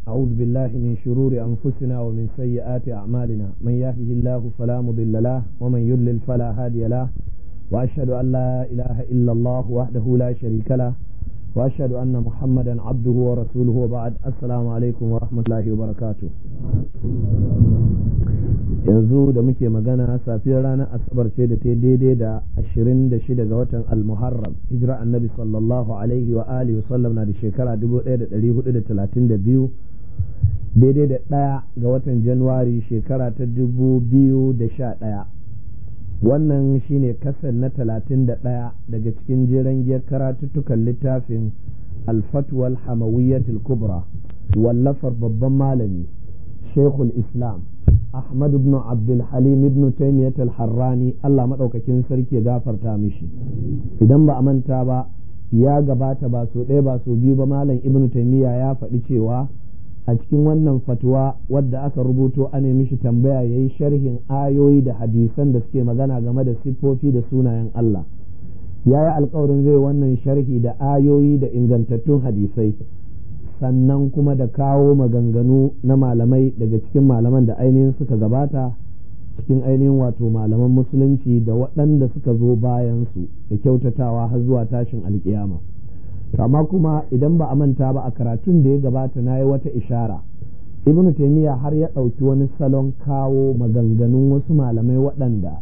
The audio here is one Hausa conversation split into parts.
أعوذ بالله من شرور أنفسنا ومن سيئات أعمالنا من يهده الله فلا مضل له ومن يضلل فلا هادي له وأشهد أن لا إله إلا الله وحده لا شريك له وأشهد أن محمدا عبده ورسوله وبعد السلام عليكم ورحمة الله وبركاته. yanzu da muke magana safiyar ranar asabar ce da ta daidai da 26 ga watan al-muharram hijira annabi sallallahu alaihi wa alihi wasallam na da shekara 1432 daidai da 1 ga watan januwari shekara ta 2011. wannan shine kasar na 31 daga cikin jeren giyar karatuttukan littafin al-fatwa al-hamawiyyatul kubra wallafar babban malami shaykhul islam Ahmad ibn Abdul Halim ibn Taymiyyah al-Harrani Allah madaukakin sarki ya gafarta mishi. Idan ba a manta ba ya gabata ba so ɗaya ba so biyu ba malam Ibn Taymiyyah ya faɗi cewa a cikin wannan fatwa wadda aka rubuto ana mishi tambaya yayi sharhin ayoyi da hadisan da suke magana game da siffofi da sunayen Allah. Yayi alƙawarin zai wannan sharhi da ayoyi da ingantattun hadisai. sannan kuma da kawo maganganu na malamai daga cikin malaman da ainihin suka gabata cikin ainihin wato malaman musulunci da waɗanda suka zo bayansu da kyautatawa har zuwa tashin alƙiyama. amma kuma idan ba a manta ba a karatun da ya gabata na yi wata ishara ibnu taymiya har ya ɗauki wani salon kawo maganganun wasu malamai waɗanda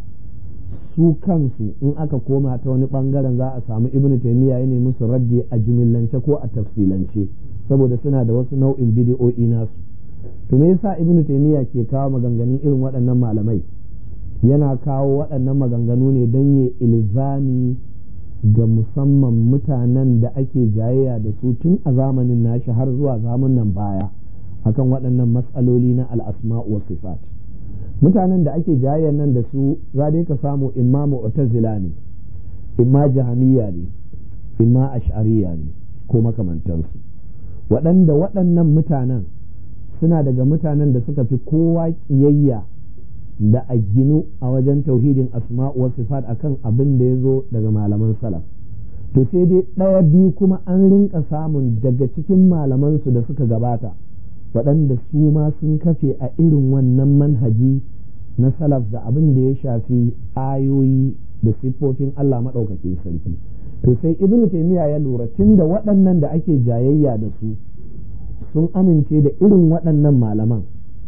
su kansu in aka koma ta wani ɓangaren za a samu ibnu taymiya ya nemi su raddi a jumillance ko a tafsilance saboda suna da wasu nau'in bidiyo'i nasu. To me yasa Ibn Taymiyyah ke kawo maganganun irin waɗannan malamai? Yana kawo waɗannan maganganu ne don ya ilzami ga musamman mutanen da ake jayayya da su tun a zamanin nashi har zuwa zamanin baya akan waɗannan matsaloli na al-asma' wa sifat. Mutanen da ake jayayya nan da su za dai ka samu imma mu'tazila ne, imma jahamiyya ne, imma ash'ariyya ne ko makamantansu. waɗanda waɗannan mutanen suna daga mutanen da suka fi kowa ƙiyayya da a ginu a wajen tauhidin asma'u wa sifat akan abin da ya zo daga malaman salaf. To sai dai ɗaya biyu kuma an rinka samun daga cikin malamansu da suka gabata waɗanda su ma sun kafe a irin wannan manhaji na salaf da abin da ya shafi ayoyi da siffofin Allah maɗaukakin sarki. To sai Ibn Taymiyyah ya lura tunda waɗannan da ake jayayya da su sun amince da irin waɗannan malaman,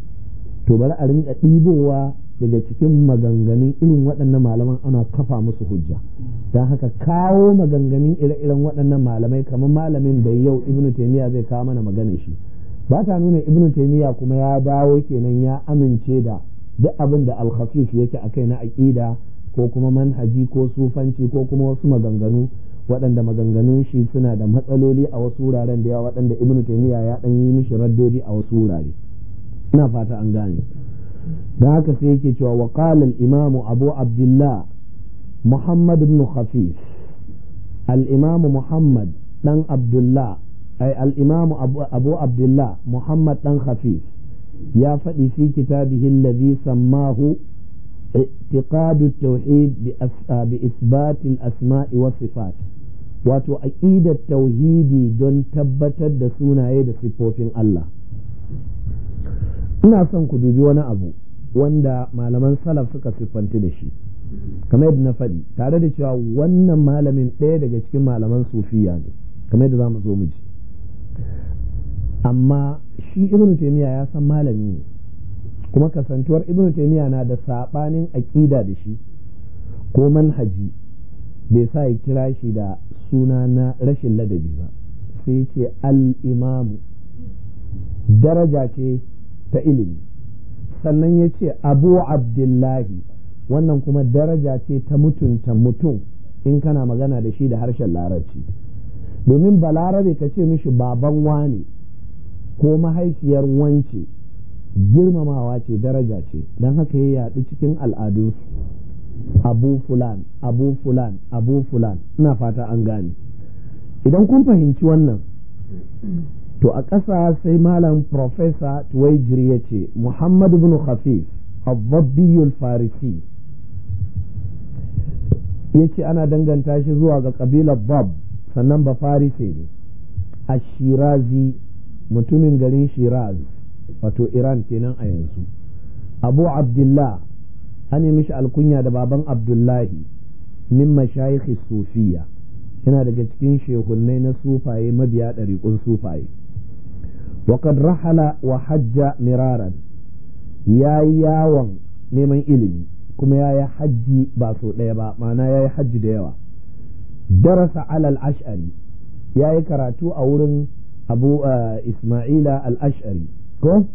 to bari a rinka ɗibowa daga cikin maganganun irin waɗannan malaman ana kafa musu hujja. Don haka kawo maganganun ire-iren waɗannan malamai kamar malamin da yau Ibn Taymiyyah zai kawo mana maganar shi ba ta nuna Ibn Taymiyyah kuma ya dawo kenan ya amince da duk abin da al-khafif yake akai na aqida ko kuma manhaji ko sufanci ko kuma wasu maganganu waɗanda maganganun shi suna da matsaloli a wasu wuraren da yawa waɗanda Ibn Taymiyyah ya ɗan yi mishi raddodi a wasu wurare. Ina fata an gane. Da haka sai yake cewa wa qala al-imam Abu Abdullah Muhammad ibn Khafif al-imam Muhammad dan Abdullah ay al-imam Abu Abdullah Muhammad dan Khafif ya faɗi fi kitabihi alladhi sammahu اعتقاد التوحيد بإثبات الأسماء والصفات wato aqidar tauhidi don tabbatar da sunaye da siffofin Allah. Ina son ku dubi wani abu wanda malaman salaf suka siffanti da shi kamar yadda na faɗi tare da cewa wannan malamin ɗaya daga cikin malaman sufiya ne kamar yadda za mu zo mu ji, amma shi Ibn Taymiyyah ya san malami ne kuma kasantuwar Ibn Taymiyyah na da sabanin aqida da shi ko manhaji bai sa ya kira shi da suna na rashin ladabi ba, sai ce al-imamu daraja ce ta ilimi, sannan ya ce Abu Abdullahi wannan kuma daraja ce ta mutunta mutum in kana magana da shi da harshen larabci, domin balarabe ka ce mishi baban wane ko mahaifiyar wance girmamawa ce daraja ce, don haka ya yaɗu cikin al'adunsu abu fulan abu fulan abu fulan. Ina fata an gane. Idan kun fahimci wannan to a ƙasa sai malam Profesa Tuwaijiri ya ce Muhammad ibn Khafif al-Dhabbiyul Farisi ya ce ana danganta shi zuwa ga ƙabilar Bab sannan ba Farise ne. Ashirazi mutumin garin Shiraz wato Iran kenan a yanzu. Abu Abdullah an yi mishi alkunya da baban Abdullahi min mashayikh sufiya, yana daga cikin shehunnai na sufaye mabiya ɗariƙun sufaye. وقد رحل وحج مرارا ya yi yawon neman ilimi kuma ya yi hajji ba so ɗaya ba, ma'ana ya yi hajji da yawa. Darasa alal ash'ari, ya yi karatu a wurin abu Ismaila al-Ash'ari ko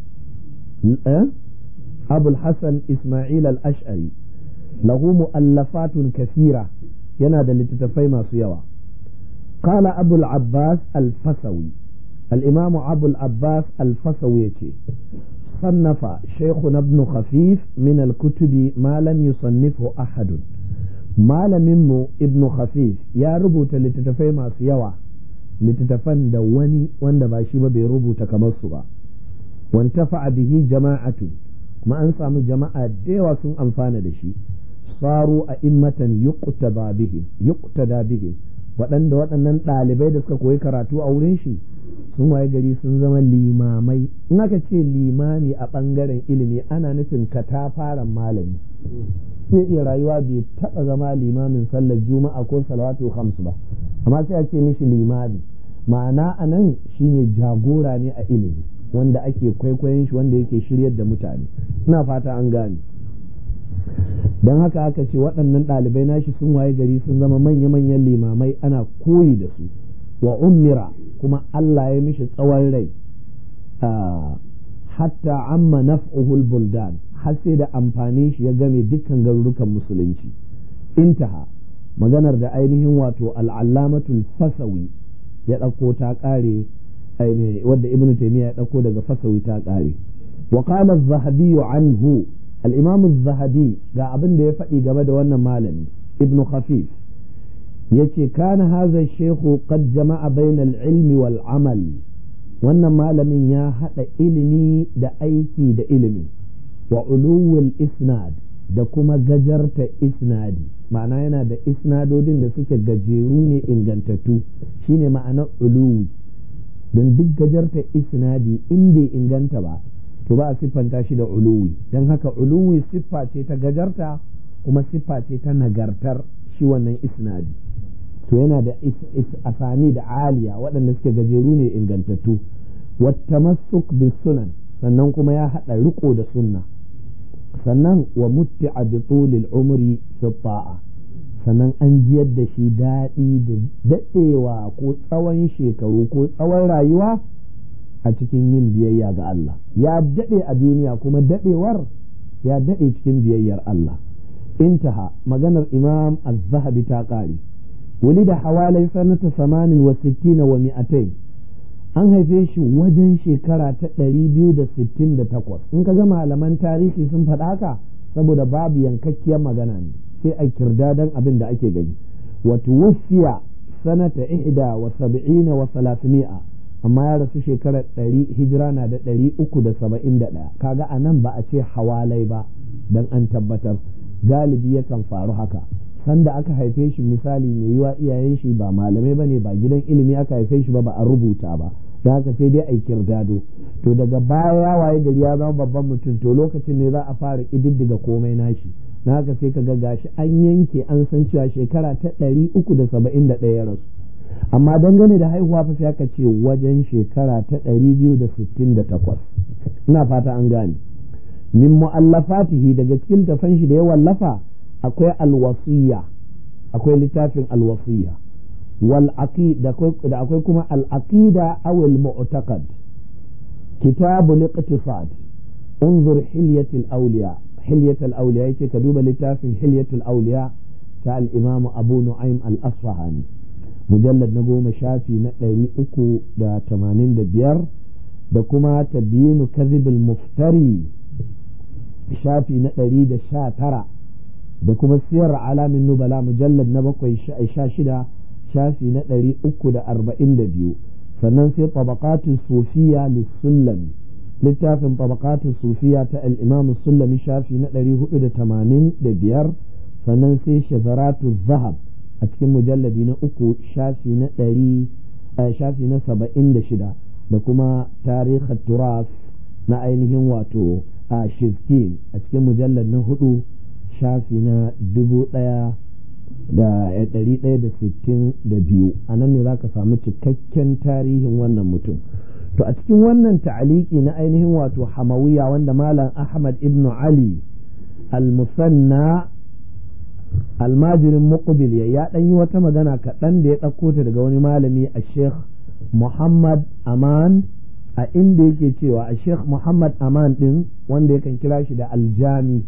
Abul Hassan Ismail al-Ash'ari, lahu mu'allafatun kasira, yana da littattafai masu yawa. Qala Abul Abbas al-Fasawi, al-Imam Abul Abbas al-Fasawi yace صنف شيخنا ابن خفيف من الكتب ما لم يصنفه أحد. malaminmu ibnu khafif ya rubuta littattafai masu yawa, littattafan da wani wanda ba shi ba bai rubuta kamar su ba. wantafa bihi jama'atu, kuma an samu jama'a da yawa sun amfana da shi. saru a immatan yuqtada bihi, waɗanda waɗannan ɗalibai da suka koyi karatu a wurin shi sun waye gari sun zama limamai. In aka ce limami a ɓangaren ilimi ana nufin katafaren malami, sai iya rayuwa bai taɓa zama limamin sallar juma'a ko salawatu khamsu ba, amma sai a ce mishi limami, ma'ana a nan shine jagora ne a ilimi wanda ake kwaikwayon shi, wanda yake shiryar da mutane. ina fata an gane. don haka aka ce waɗannan ɗalibai nashi sun waye gari sun zama manya-manyan limamai, ana koyi da su. wa ummira, kuma Allah ya mishi tsawon rai, hatta amma naf'uhul buldan, har sai da amfanin shi ya game dukkan garurukan musulunci. intaha, maganar da ainihin wato al'allamatul fasawi ya ɗauko ta ƙare, wadda ibn taymiya ya ɗauko daga fasawi ta ƙare. wa qala az-zahabi anhu, al-imam az-zahabi ga abin da ya faɗi game da wannan malami ibn khafif, yace kana hadha shaykhu qad jama'a bayna al-ilmi wal amal, wannan malamin ya haɗa ilimi da aiki da ilimi. wa uluwul isnad, da kuma gajarta isnadi, ma'ana yana da isnadodin da suke gajeru ne ingantattu, shine ma'anar uluwi. don duk gajarta isnadi in bai inganta ba to ba a siffanta shi da uluwi. don haka uluwi siffa ce ta gajarta kuma siffa ce ta nagartar shi wannan isnadi. to yana da asani da aliya waɗanda suke gajeru ne ingantattu. wattamassuk bis sunan, sannan kuma ya haɗa riko da sunna. sannan wa mutti'a bi tulil umri fi ta'a, sannan an jiyar da shi daɗi da daɗewa ko tsawon shekaru ko tsawon rayuwa a cikin yin biyayya ga Allah. ya daɗe a duniya kuma daɗewar ya daɗe cikin biyayyar Allah. intaha, maganar imam az-zahabi ta ƙare. ولد حوالي سنة 68 و200, an haife shi wajen shekara ta 268. in ka ga malaman tarihi sun faɗa haka saboda babu yankakkiyar magana ne, sai a kirdadan abin da ake gani. wato wasiya sanata 71 wa 300, amma ya rasu shekarar 100, hijira na da 371. kaga a nan ba a ce hawalai ba dan an tabbatar, galibi yakan faru haka. sanda aka haife shi misali mai yiwa iyayen shi ba malamai bane, ba gidan ilimi aka haife shi ba a rubuta ba, da haka sai dai a kirdado. to daga baya waye gari ya zama babban mutum, to lokacin ne za a fara ƙididdiga komai nashi. na haka sai kaga gashi an yanke an san cewa shekara ta 371 ya rasu, amma dangane da haihuwa fa sai aka ce wajen shekara ta 268. ina fata an gane. min mu'allafatihi, daga cikin tafan shi da ya wallafa akwai alwasiya, akwai littafin alwasiya. wal aqida, da akwai kuma al aqida aw al mu'taqad. kitabul iqtisad, انظر حلية الأولياء. حلية الأولياء يتي كدوب لتافي حلية الأولياء تاع الإمام أبو نعيم الأصفهاني، مجلد نقوم شافي نقلي أكو دا 85. da kuma tabyinu kadhib al-muftari shafi na 119, da kuma siyar alamin nubala mujallad na 7 shafi na 342. sannan sai tabaqatus sufiya lis-sullami, littafin tabaqatus sufiya ta al-imam as-sullami shafi na 485. sannan sai shazaratuz zahab a cikin mujalladi na 3 shafi na 76. da kuma tarihin turas na ainihin wato a shizkin a cikin mujallar na 4 shafi na 1162 a nan ne za ka samu cikakken tarihin wannan mutum. To a cikin wannan ta'aliki na ainihin wato hamawiya wanda malam Ahmad ibn Ali al-Musanna almajirin muqbil ya dan yi wata magana kaɗan da ya ɗauko ta daga wani malami a Sheikh Muhammad Aman, a inda yake cewa a Sheikh Muhammad Aman din wanda yakan kira shi da aljami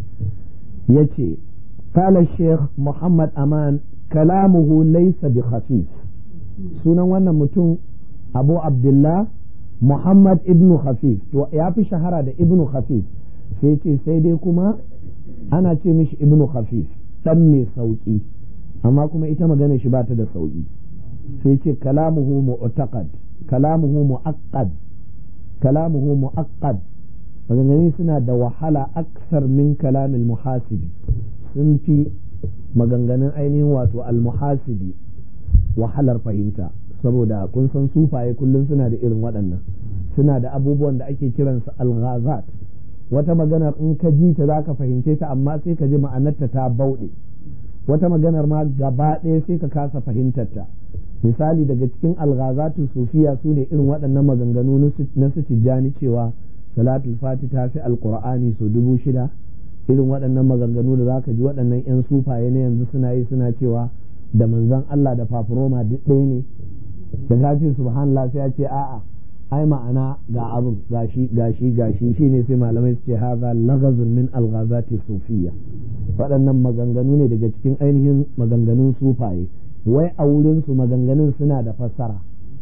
yace qala Sheikh Muhammad Aman kalamuhu laysa bi khafif. Sunan wannan mutum Abu Abdullah Muhammad ibn Khafif, to ya fi shahara da ibn Khafif, sai ce sai dai kuma ana ce mishi ibn Khafif dan mai sauki, amma kuma ita magana shi ba ta da sauki. sai ce kalamuhu mu'taqad, kalamuhu mu'aqqad, kalamuhu mu'aqqad, maganganun suna da wahala aksar min kalamil muhasibi, sun fi maganganun ainihin wato al-muhasibi wahalar fahimta, saboda kun san sufaye kullum suna da irin waɗannan, suna da abubuwan da ake kiransu al-ghazat. Wata maganar in ka ji ta zaka fahimce ta, amma sai ka ji ma'anarta ta bauɗe. Wata maganar ma gaba ɗaya sai ka kasa fahimtar ta. Misali daga cikin al-ghazatu sufiya su ne irin waɗannan maganganu na su Tijjani cewa salatul fati ta fi alqur'ani so 6000. Irin waɗannan maganganu da zaka ji waɗannan 'yan sufaye na yanzu suna yi, suna cewa da manzon Allah da fafuroma duk ɗaya ne. Da ka ce subhanallah sai ya ce a'a ai ma'ana ga abin gashi shine sai malamai su ce haza lagazun min alghazati sufiyya. Waɗannan maganganu ne daga cikin ainihin maganganun sufaye, wai a wurin su maganganun suna da fassara,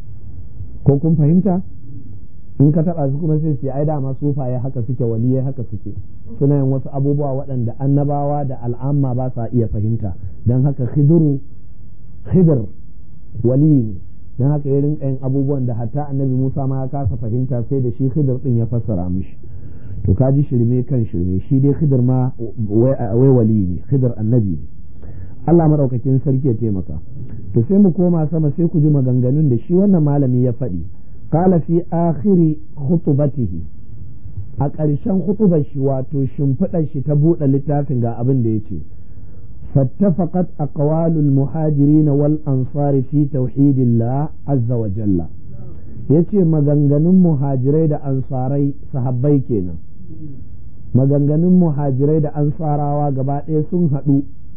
ko kun fahimta? In ka taɓa su kuma sai su ai dama sufaye haka suke, waliyai haka suke, suna yin wasu abubuwa waɗanda annabawa da al'amma ba sa iya fahimta, don haka khidr wali ne, don haka ya rinka yin abubuwan da hatta annabi Musa ma ya kasa fahimta, sai da shi khidr din ya fassara mishi. To ka ji shirme kan shirme, shi dai khidr ma wai wali ne, khidr annabi ne. Allah madaukakin sarki ya taimaka. To sai mu koma sama sai ku ji maganganun da shi wannan malami ya faɗi. Qala fi akhiri khutbatihi, a ƙarshen khutubar shi wato shimfiɗar shi ta buɗe littafin ga abin da yace: فاتفقت أقوال المهاجرين والأنصار في توحيد الله عز وجل. yace maganganun muhajirai da ansarai sahabbai kenan, maganganun muhajirai da ansarawa gaba ɗaya sun haɗu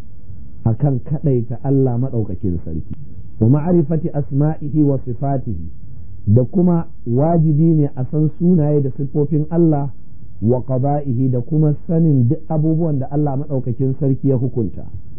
akan kaɗaita Allah maɗaukakin sarki, wa ma'rifati asma'ihi wa sifatihi, da kuma wajibi ne a san sunaye da siffofin Allah, wa qada'ihi, da kuma sanin duk abubuwan da Allah maɗaukakin sarki ya hukunta.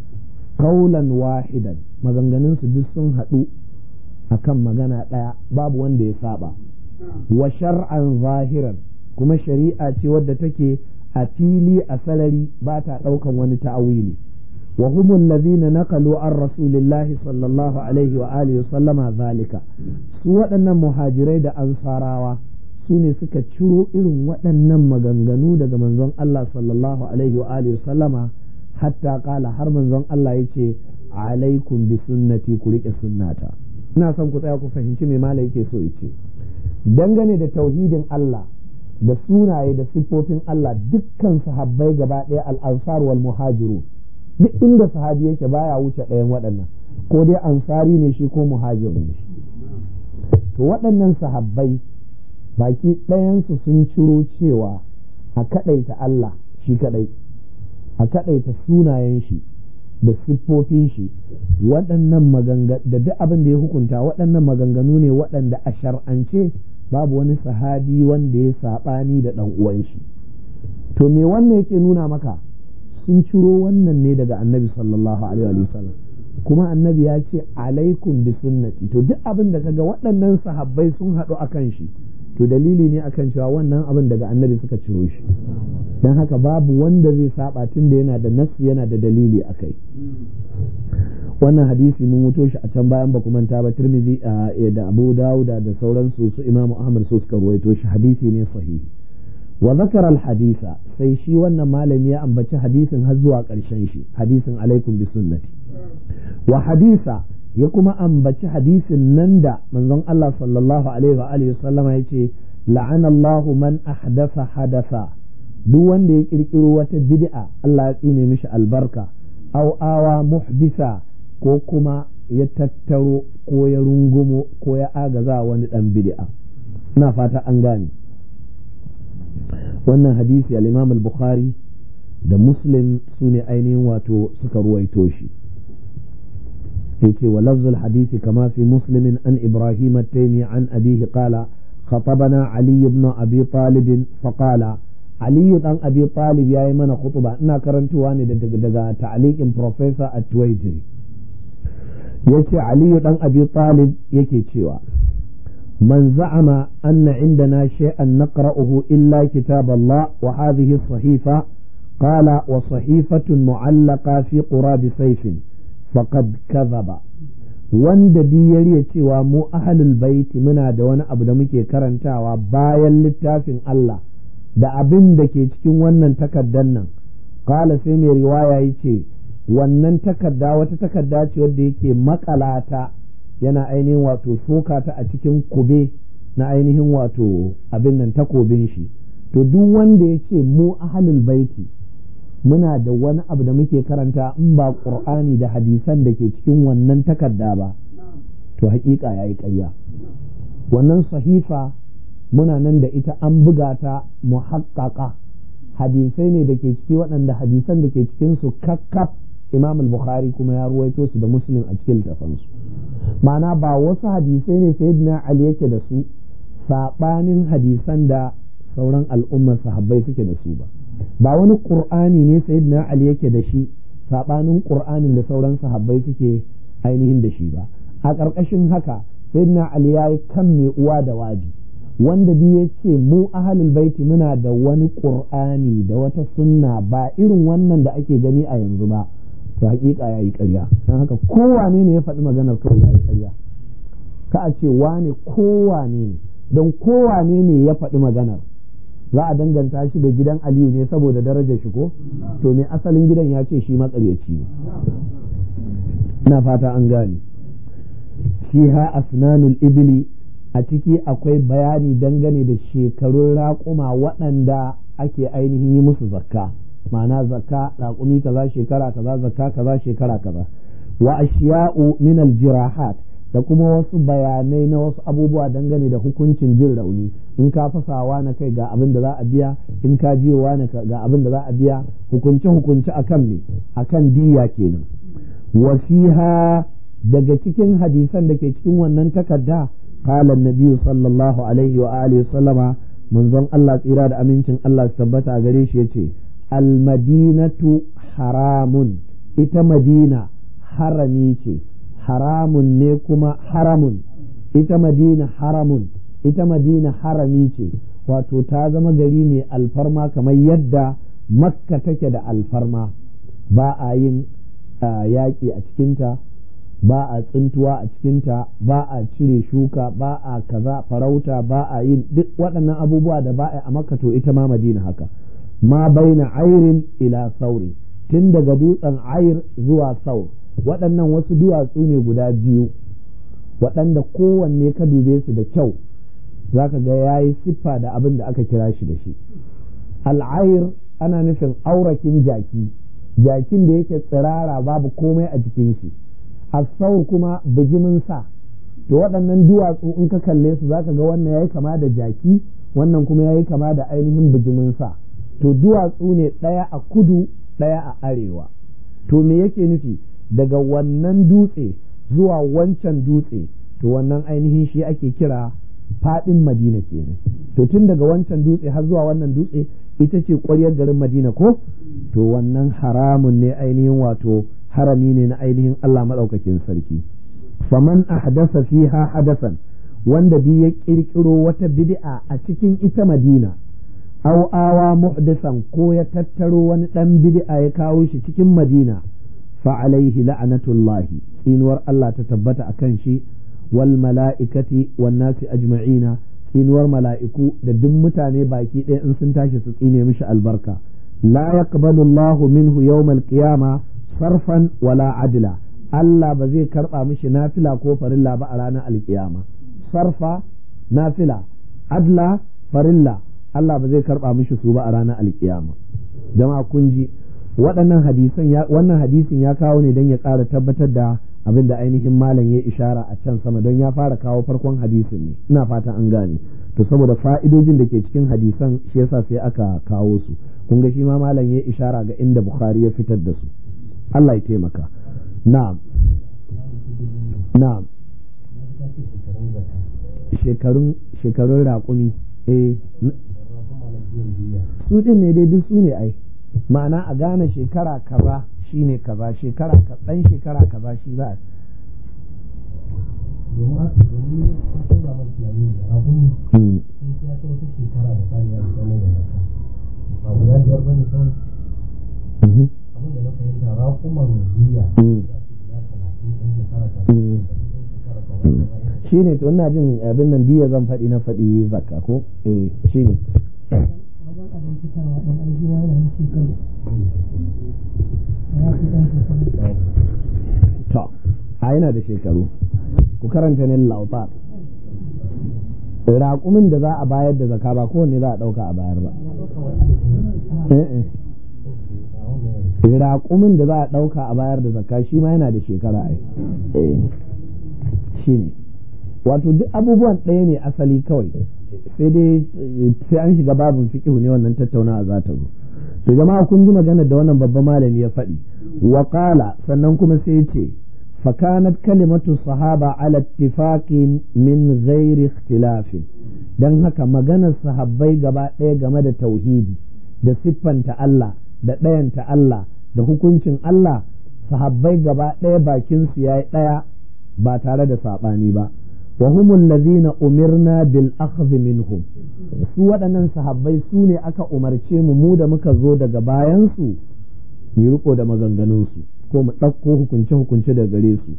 Qaulan wahidan, maganganun su duk sun haɗu akan magana ɗaya, babu wanda ya saba. Wa shar'an zahiran, kuma shari'a ce wadda take a fili a sarari, ba ta ɗaukan wani ta'awili. wa humul ladhina naqalu an rasulillahi sallallahu alaihi wa alihi sallama zalika. Su waɗannan muhajirai da ansarawa su ne suka ciro irin waɗannan maganganu daga manzon Allah sallallahu alaihi wa alihi sallama, hatta kala har manzon Allah yace alaikum bi sunnati, ku rike sunnata. Ina son ku tsaya ku fahimci me malai yake so yace dangane da tauhidin Allah da sunaye da siffofin Allah. Dukkan sahabbai gaba ɗaya al-ansar wal muhajirun, duk inda sahabi yake baya wuce ɗayan waɗannan, ko dai ansari ne shi ko muhajir ne shi. To waɗannan sahabbai baki ɗayansu sun ciro cewa a kaɗaita Allah shi kaɗai, a kaɗaita sunayen shi da siffofin shi. Waɗannan maganganu da duk abin da ya hukunta, waɗannan maganganu ne waɗanda a shar'ance babu wani sahabi wanda ya saɓani da ɗan uwan shi. To me wannan yake nuna maka? Sun ciro wannan ne daga annabi sallallahu alaihi wa sallam, kuma annabi ya ce alaikum bi sunnati. To duk abin da kaga waɗannan sahabbai sun haɗu akan shi, to dalili ne akan cewa wannan abin daga annabi suka ciro shi. Dan haka babu wanda zai saba, tunda yana da nasu, yana da dalili akai. Wannan hadisi mun muto shi a can bayan ba kuma ta ba, Tirmidhi da Abu Dawud da sauransu, su Imam Ahmad su suka rawaito shi, hadisi ne sahihi. Wa zakara al-hadisa, sai shi wannan malami ya ambaci hadisin har zuwa ƙarshen shi, hadisin alaikum bi sunnati. Wa hadisa ya kuma ambaci hadisin nan da manzon Allah sallallahu alaihi wa alihi sallama yace la'anallahu man ahdasa hadasa, duk wanda ya kirkiro wata bid'a Allah ya tsine mishi albarka, aw awa muhdisa, ko kuma ya tattaro ko ya rungumo ko ya agaza wani dan bid'a. ina fata an gane wannan hadisi al-Imam al-Bukhari da Muslim sune ainihin wato suka ruwaito shi. yace wa lafzul hadisi kama fi Muslim an Ibrahim at-Taymi an abihi qala خطبنا علي بن أبي طالب فقال علي بن أبي طالب يا من خطبة إنا كرنتوا أن دقا تعليق بروفيسور التويجري يتي علي بن أبي طالب يكي تشيوا من زعم أن عندنا شيئا نقرأه إلا كتاب الله وهذه الصحيفة قال وصحيفة معلقة في قراب سيف فقد كذب. wanda bi ya riya cewa mu ahlul baiti muna da wani abu da muke karantawa bayan littafin Allah da abin da ke cikin wannan takaddan nan, kala sai mai riwaya yace wannan takadda wata takadda ce wadda yake makalata yana ainihin wato soka ta a cikin kube na ainihin wato abin nan takobin shi. to duk wanda yace mu ahlul baiti muna da wani abu da muke karanta in ba Qur'ani da hadisan da ke cikin wannan takarda ba, to hakika yayi ƙarya. wannan sahifa muna nan da ita an buga ta muhaqqaqa, hadisai ne da ke ciki waɗanda hadisan da ke cikin su kakkaf Imam al-Bukhari kuma ya ruwaito su da Muslim a cikin littafansu. ma'ana ba wasu hadisai ne Sayyidina Ali yake da su sabanin hadisan da sauran al'ummar sahabbai suke da su ba wani qur'ani ne sayyidina Ali yake da shi sabanin qur'anin da sauran sahabbai suke ainihin da shi ba. a ƙarƙashin haka sayyidina Ali ya yi kan mai uwa da wabi, wanda bi ya ce mu ahlul baiti muna da wani qur'ani da wata sunna ba irin wannan da ake gani a yanzu ba, to hakika yayi ƙarya. dan haka kowane ne ya faɗi maganar kawai yayi ƙarya, ka a ce wane kowane ne, don kowane ne ya faɗi maganar za a danganta shi da gidan Aliyu ne saboda darajar shi ko, to me asalin gidan ya ce shi matsaryaci ne. ina fata an gane. fiha asnanul ibli, a ciki akwai bayani dangane da shekarun raƙuma waɗanda ake ainihin yi musu zakka, ma'ana zakka raƙumi kaza shekara kaza, zakka kaza shekara kaza. wa ashiya'u min al-jirahat, da kuma wasu bayanai na wasu abubuwa dangane da hukuncin jin rauni, in ka fasawa na kai ga abin da za a biya, in ka jiyowa na ga abin da za a biya, hukunce akan me, akan diya kenan. wa fiha, daga cikin hadisan da ke cikin wannan takarda, qala an-nabi sallallahu alaihi wa alihi sallama, manzon Allah tsira da amincin Allah su tabbata a gare shi yace al-madinatu haramun, ita Madina harami ce, haramun ne kuma haramun, ita Madina haramun, ita Madina harami ce, wato ta zama gari mai alfarma kamar yadda Makka take da alfarma. ba a yin yaƙi a cikinta, ba a tsintuwa a cikinta, ba a cire shuka, ba a kaza farauta, ba a yin duk waɗannan abubuwa da ba a Makka, to ita ma Madina haka. ma baina airin ila sauri, tun daga dutsen air zuwa saur, waɗannan wasu duwatsu ne guda biyu waɗanda kowanne ka dube su da kyau zaka ga yayi siffa da abin da aka kira shi da shi. al'air ana nufin aurakin jaki, jakin da yake tsirara babu komai a jikin shi. as-saur kuma bijimin sa. to waɗannan duwatsu in ka kalle su zaka ga wannan yayi kama da jaki, wannan kuma yayi kama da ainihin bijimin sa. to duwatsu ne ɗaya a kudu ɗaya a arewa. to me yake nufi? daga wannan dutse zuwa wancan dutse, to wannan ainihin shi ake kira faɗin Madina kenan. to tun daga wancan dutse har zuwa wannan dutse ita ce ƙwaryar garin Madina ko, to wannan haramun ne ainihin wato harami ne na ainihin Allah maɗaukakin sarki. faman ahdasa fiha hadasan, wanda bi ya ƙirƙiro wata bid'a a cikin ita Madina, aw awa muhdisan, ko ya tattaro wani ɗan bid'a ya kawo shi cikin Madina, fa alaihi la'anatullahi, inuwar Allah ta tabbata akan shi, wal mala'ikati wan nasi ajma'ina, inuwar mala'iku da duk mutane baki ɗaya in sun tashi su tsine mishi albarka. la yaqbalu Allahu minhu yawmal qiyama sarfan wala adla, Allah ba zai karɓa mishi nafila ko farilla ba a ranar alkiyama. Sarfa nafila, adla farilla, Allah ba zai karɓa mishi su ba a ranar alkiyama. Jama'a kun ji wannan hadisin ya kawo ne don ya ƙara tabbatar da abin da ainihin malam ya ishara a can sama, don ya fara kawo farkon hadisin ne, ina fatan an gane. To saboda fa'idojin da ke cikin hadisan shi yasa sai aka kawo su. Kun ga shi ma malam ya ishara ga inda Bukhari ya fitar da su. Allah ya taimaka. Na'am shekarun raƙumi su din ne dai, duk su ne ai, ma'ana a gane shekara kaza shine kaza, shekara kaza shi za a shi ne to ina jin abin nan diya zan faɗi na faɗi zakka ko shi ne to a yana da shekaru ku karanta ne lautar. Raƙumin da za a bayar da zakka ba kowanne za a ɗauka a bayar ba. Raƙumin da za a ɗauka a bayar da zakka shi ma yana da shekara ai. Shi ne wato duk abubuwan ɗaya ne asali kawai, sai an shiga babin fiqhu ne wannan tattaunawa za ta zo. To jama'a kun ji magana da wannan babban malami ya faɗi. Wa qala, sannan kuma sai ce fa kanat kalimatu sahaba ala ittifaqin min ghairi ikhtilafin. Dan haka maganar sahabbai gaba ɗaya game da tauhidi da siffanta Allah da ɗayanta Allah da hukuncin Allah, sahabbai gaba ɗaya bakin su yayi ɗaya ba tare da saɓani ba. wa humul ladhina umirna bil akhdh minhum, su waɗannan sahabbai su ne aka umarce mu da muka zo daga bayan su mu riko da maganganun su ko mu ɗauko hukunce da gare su.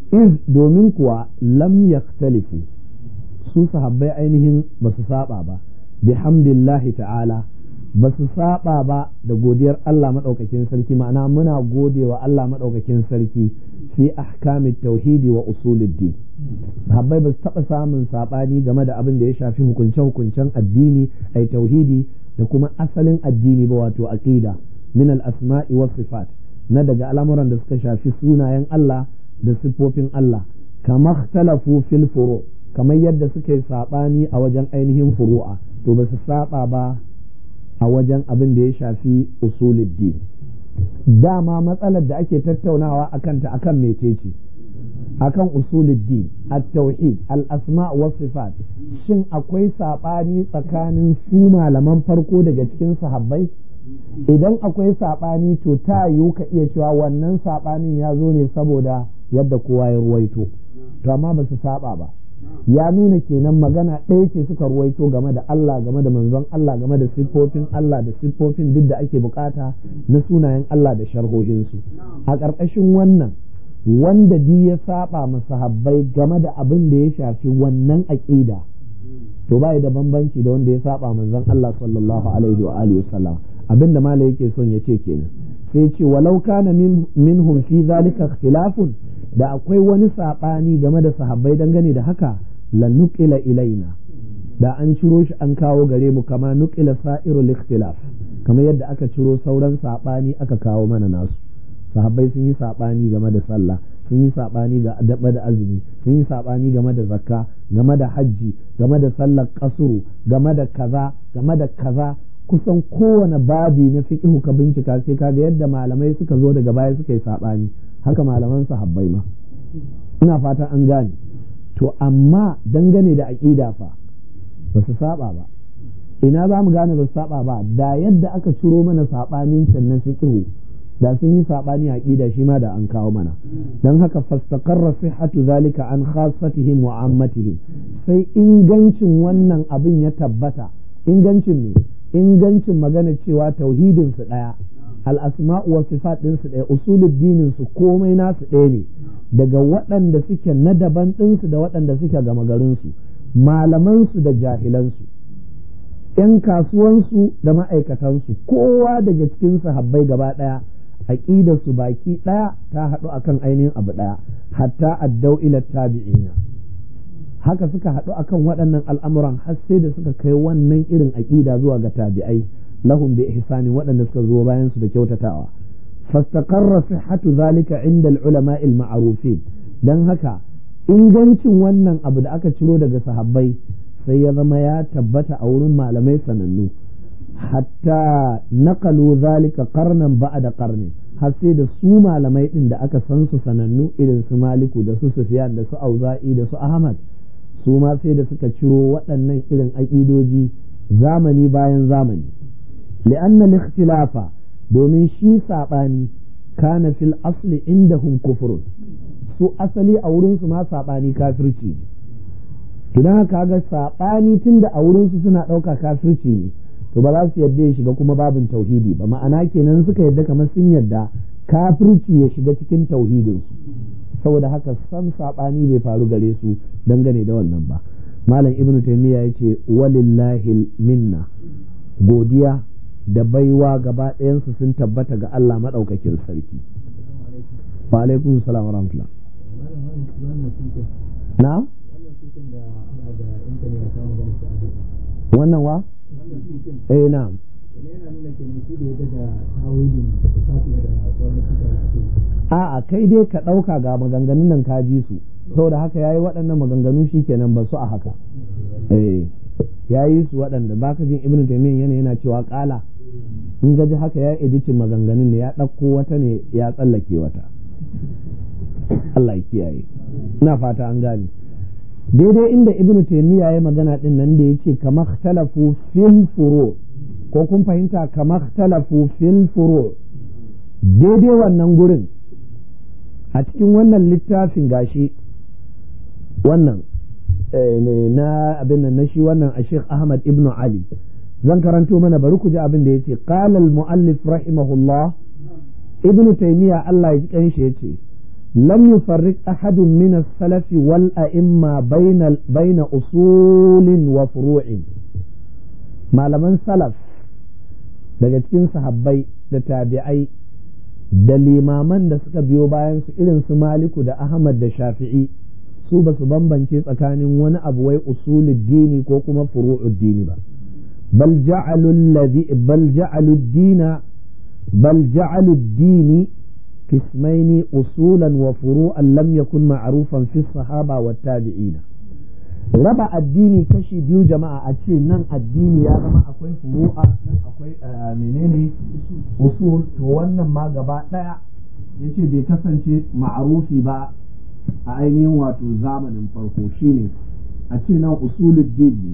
Domin kuwa lam yaktalifu, su sahabbai ainihin ba su saba ba, bihamdillahi ta'ala ba su saba ba da godiyar Allah maɗaukakin sarki, ma'ana muna godewa Allah maɗaukakin sarki fi ahkamit tauhidi wa usuluddin. Sahabbai ba su taɓa samun saɓani game da abin da ya shafi hukunce-hukuncen addini, ai tauhidi da kuma asalin addini ba, wato aqida min al-asma'i was sifat, na daga al'amuran da suka shafi sunayen Allah da siffofin Allah. Kama ikhtalafu fil furu', kamar yadda suka yi saɓani a wajen ainihin furu'a, to ba su saba ba a wajen abin da ya shafi usuluddin. Dama matsalar da ake tattaunawa akan ta akan mecece? Akan usuluddin, at-tauhid, al-asma' was sifat. Shin akwai sabani tsakanin su malaman farko daga cikin sahabbai? Idan akwai sabani to ta yiwu ka iya cewa wannan sabanin ya zo ne saboda yadda kowa ya ruwaito, to amma ba su saba ba. Ya nuna kenan magana ɗaya ce suka ruwaito game da Allah, game da manzon Allah, game da siffofin Allah da siffofin duk da ake bukata na sunayen Allah da sharhohinsu. A ƙarƙashin wannan, wanda di ya saba masahabbai game da abin da ya shafi wannan aƙida, to bai da bambanci da wanda ya saba manzon Allah sallallahu alaihi wa alihi wasallam. Abin da malai yake son ya ce kenan, sai ce walau kana minhum fi zalika ikhtilafun, da akwai wani saɓani game da sahabbai dangane da haka, la nuqila ilaina, da an ciro shi an kawo gare mu, kama nuqila sa'irul ikhtilaf, kamar yadda aka ciro sauran saɓani aka kawo mana nasu. Sahabbai sun yi saɓani game da sallah, sun yi saɓani game da azumi, sun yi saɓani game da zakka, game da hajji, game da sallar kasuru, game da kaza, kusan kowane babi na fiqhu ka bincika sai kaga yadda malamai suka zo daga baya suka yi saɓani, haka malaman sahabbai ma. Ina fatan an gane. To amma dangane da aqida fa ba su saba ba. Ina za mu gane ba su saba ba? Da yadda aka ciro mana saɓanin can na fiqhu, da sun yi saɓani aqida shi ma da an kawo mana. Dan haka fastaqarra sihhatu zalika an khassatihim wa ammatihim, sai ingancin wannan abin ya tabbata. Ingancin magana cewa tauhidin su daya, al-asma'u wa sifat din su daya, usuluddinin su komai nasu daya ne, daga waɗanda suke na daban din su da waɗanda suke gama garin su, malaman su da jahilan su, ƴan kasuwan su da ma'aikatan su, kowa daga cikin sahabbai gaba daya aqidar su baki ɗaya ta haɗu akan ainihin abu ɗaya, hatta addau ila tabi'ina, haka suka haɗu akan waɗannan al'amuran har sai da suka kai wannan irin aqida zuwa ga tabi'ai lahum bi ihsani, waɗanda suka zo bayan su da kyautatawa. fastaqarra sihhatu zalika inda al-ulama al-ma'rufin, dan haka ingancin wannan abu da aka ciro daga sahabbai sai ya zama ya tabbata a wurin malamai sanannu, hatta naqalu zalika qarnan ba'da qarni, har sai da su malamai din da aka san su sanannu irin su Maliku da su Sufyan da su Auza'i da su Ahmad, su ma sai da suka ciro waɗannan irin aƙidoji zamani bayan zamani. li'anna al-ikhtilafa, domin shi saɓani kana fil asli indahum kufrun, su asali a wurin su ma saɓani kafirci. idan haka ga saɓani tunda a wurin su suna ɗauka kafirci ne, to ba za su yadda ya shiga kuma babin tauhidi ba, ma'ana kenan suka yadda kamar sun yadda kafirci ya shiga cikin tauhidinsu, saboda haka san saɓani bai faru gare su dangane da wannan ba. malam ibnu taymiya yace walillahi minna, godiya da baiwa gaba ɗayansu sun tabbata ga Allah maɗaukakin sarki. wa alaikum salam wa rahmatullah. na wannan wa na a'a kai dai ka ɗauka ga maganganun nan ka ji su, saboda haka yayi waɗannan maganganu shikenan ba su a haka. yayi su waɗanda baka jin ibnu taymiyyah yana cewa ƙala, in gaji haka ya editin maganganun ne, ya ɗauko wata ne ya tsallake wata. Allah ya kiyaye, ina fata an gane. daidai inda ibnu taymiyyah ya magana din nan da yace kama ikhtalafu fil furu', ko kun fahimta, kama ikhtalafu fil furu', daidai wannan gurin a cikin wannan littafin gashi wannan na abin nan na shi wannan a Sheikh Ahmad ibn Ali, zan karanto mana, bari ku ji abin da yace. qala al muallif rahimahullah, ibnu taymiyyah Allah ya ji kanshi yace lam yufarriq ahadun min as-salaf wal a'imma bayna usulin wa furu'in. malaman salaf daga cikin sahabbai da tabi'ai da limaman da suka biyo bayan su irin su Maliku da Ahmad da Shafi'i, su ba su bambance tsakanin wani abu wai usulud dini ko kuma furu'ud dini ba, bal ja'alu ad-dini qismaini usulan wa furu'an lam yakun ma'rufan fi as-sahaba wat tabi'in. raba addini kashi biyu jama'a, a ce nan addini ya zama akwai furu'a, nan akwai menene usul, to wannan ma gaba daya yace bai kasance ma'rufi ba a ainihin wato zamanin farko. shine a ce nan usuluddin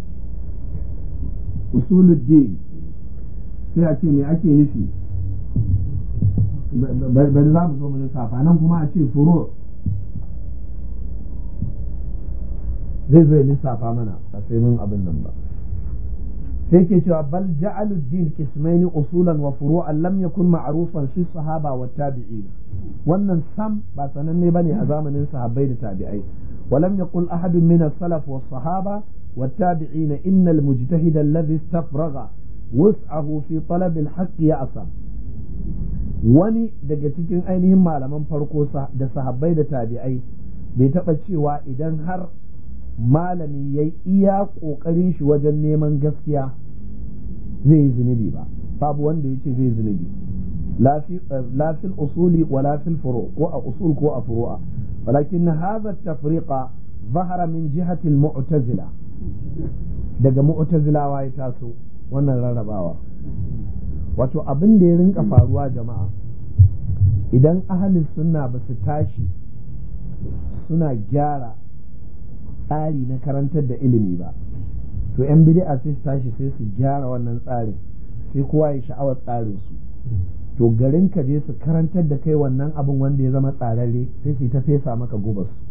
sai a ce me ake nufi, bari za mu zo mu lissafa. nan kuma a ce furu' zai zo ya lissafa mana a sai mun abin nan ba. sai ke cewa bal ja'alu ad-din qismaini usulan wa furu'an lam yakun ma'rufan fi sahaba wa tabi'in. wannan sam ba sananne bane a zamanin sahabbai da tabi'ai. ولم يقل أحد من السلف والصحابة والتابعين إن المجتهد الذي استفرغ وسعه في طلب الحق يأثم. wani daga cikin ainihin malaman farko da sahabbai da tabi'ai bai taɓa cewa idan har malami ya yi iya ƙoƙarin shi wajen neman gaskiya zai yi zunubi ba. babu wanda ya ce zai zunubi, la fil usuli wa la fil furu', ko a usul ko a furu'a. walakin hadha at-tafriqa zahara min jihati al-mu'tazila, daga mu'tazilawa ya taso wannan rarrabawa. wato abin da ya rinka faruwa jama'a, idan ahalin sunna ba su tashi suna gyara tsari na karantar da ilimi ba, to yan bid'a sai su tashi sai su gyara wannan tsarin, sai kowa ya sha'awar tsarin su, to garin ka je su karantar da kai wannan abin wanda ya zama tsararre, sai su ta fesa maka gubar su.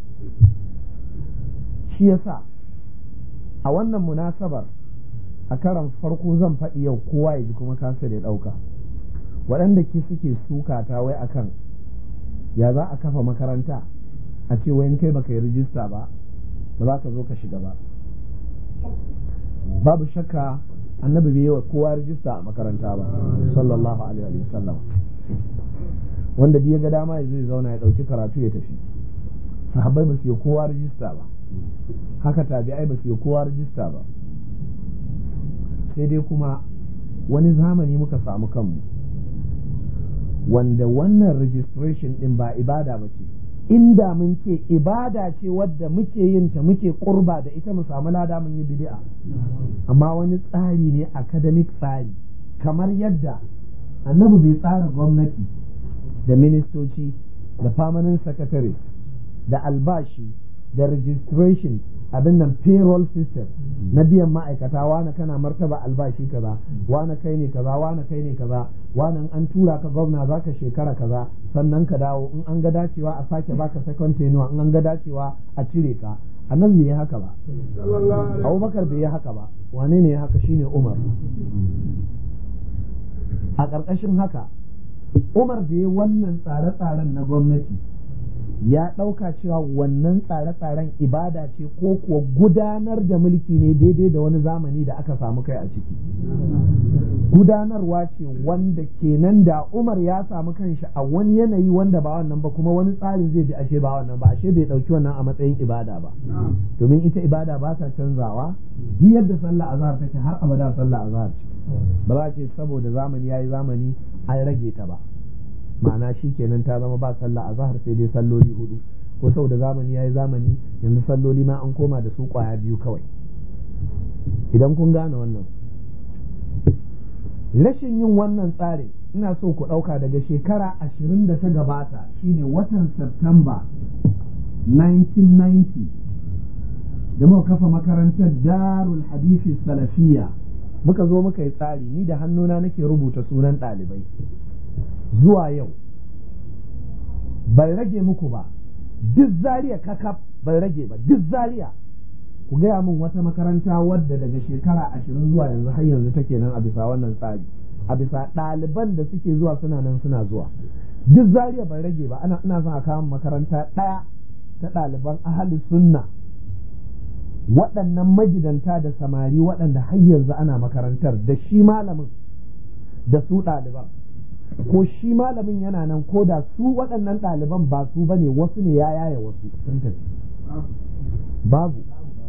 shi yasa a wannan munasabar a karan farko zan faɗi yau, kowa ya ji kuma kasa da ɗauka, waɗanda ke suke suka ta wai akan ya za a kafa makaranta a ce wayan kai baka yi rijista ba za ka zo ka shiga ba. babu shakka annabi bai yi wa kowa rijista a makaranta ba sallallahu alaihi wasallam. Wanda ya ga dama ya zo ya zauna ya ɗauki karatu ya tafi. Sahabbai ba su yi kowa rijista ba, haka tabi'ai ba su yi kowa rijista ba. Sai dai kuma wani zamani muka samu kanmu wanda wannan registration din ba ibada ba ce. Inda mun ce ibada ce wadda muke yin ta muke kurba da ita mu samu lada mun yi bid'a, amma wani tsari ne academic tsari, kamar yadda annabi bai tsara gwamnati da ministoci da permanent secretary da albashi da registration abin nan payroll system na biyan ma'aikata, wane kana martaba albashi kaza, wane kai ne kaza, wane kai ne kaza, wane an tura ka gwamna zaka shekara kaza sannan ka dawo, in an ga dacewa a sake baka second tenure, in an ga dacewa a cire ka. Annabi bai yi haka ba, Abubakar bai yi haka ba, wane ne ya haka? Shine Umar. A ƙarƙashin haka Umar da ya wannan tsare-tsaren na gwamnati ya ɗauka cewa wannan tsare-tsaren ibada ce ko kuwa gudanar da mulki ne daidai da wani zamani da aka samu kai a ciki. Gudanarwa ce wanda kenan da Umar ya samu kanshi a wani yanayi wanda ba wannan ba, kuma wani tsarin zai bi ashe ba wannan ba, ashe bai ɗauki wannan a matsayin ibada ba. Domin ita ibada ba ta canzawa, duk yadda sallah azhar take har abada sallah azhar ce. Ba za ce saboda zamani yayi zamani an rage ta ba, ma'ana shi kenan ta zama ba sallah azhar sai dai salloli 4, ko saboda zamani yayi zamani yanzu salloli ma an koma da su kwaya 2 kawai. Idan kun gane wannan, rashin yin wannan tsarin ina so ku ɗauka daga shekara 20 da ta gabata, shine watan September 1990 da muka kafa makarantar Darul Hadisi Salafiyya, muka zo muka yi tsari, ni da hannuna nake rubuta sunan ɗalibai. Zuwa yau ban rage muku ba, duk Zaria kakaf ban rage ba, duk Zaria ku gaya min wata makaranta wadda daga shekara 20 zuwa yanzu har yanzu take nan a bisa wannan tsari, a bisa ɗaliban da suke zuwa suna nan suna zuwa. Duk Zaria ban rage ba, ina son a kawo makaranta ɗaya ta ɗaliban ahli sunna, waɗannan magidanta da samari waɗanda har yanzu ana makarantar da shi malamin da su ɗaliban, ko shi malamin yana nan ko da su waɗannan ɗaliban ba su bane, wasu ne ya yaya wasu sun tafi. Babu.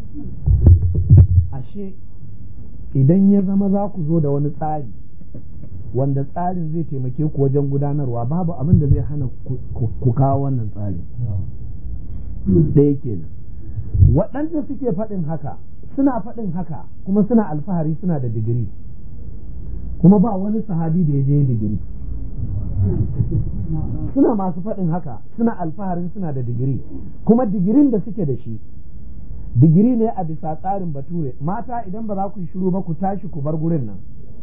Ashe idan ya zama za ku zo da wani tsari wanda tsarin zai taimake ku wajen gudanarwa, babu abin da zai hana ku kawo wannan tsari. Ɗaya kenan. Waɗanda suke faɗin haka suna faɗin haka kuma suna alfahari suna da digiri, kuma ba wani sahabi da ya je digiri. Suna masu faɗin haka suna alfaharin suna da digiri, kuma digirin da suke da shi digiri ne a bisa tsarin bature. Mata idan ba za ku yi shiru ba ku tashi ku bar gurin nan.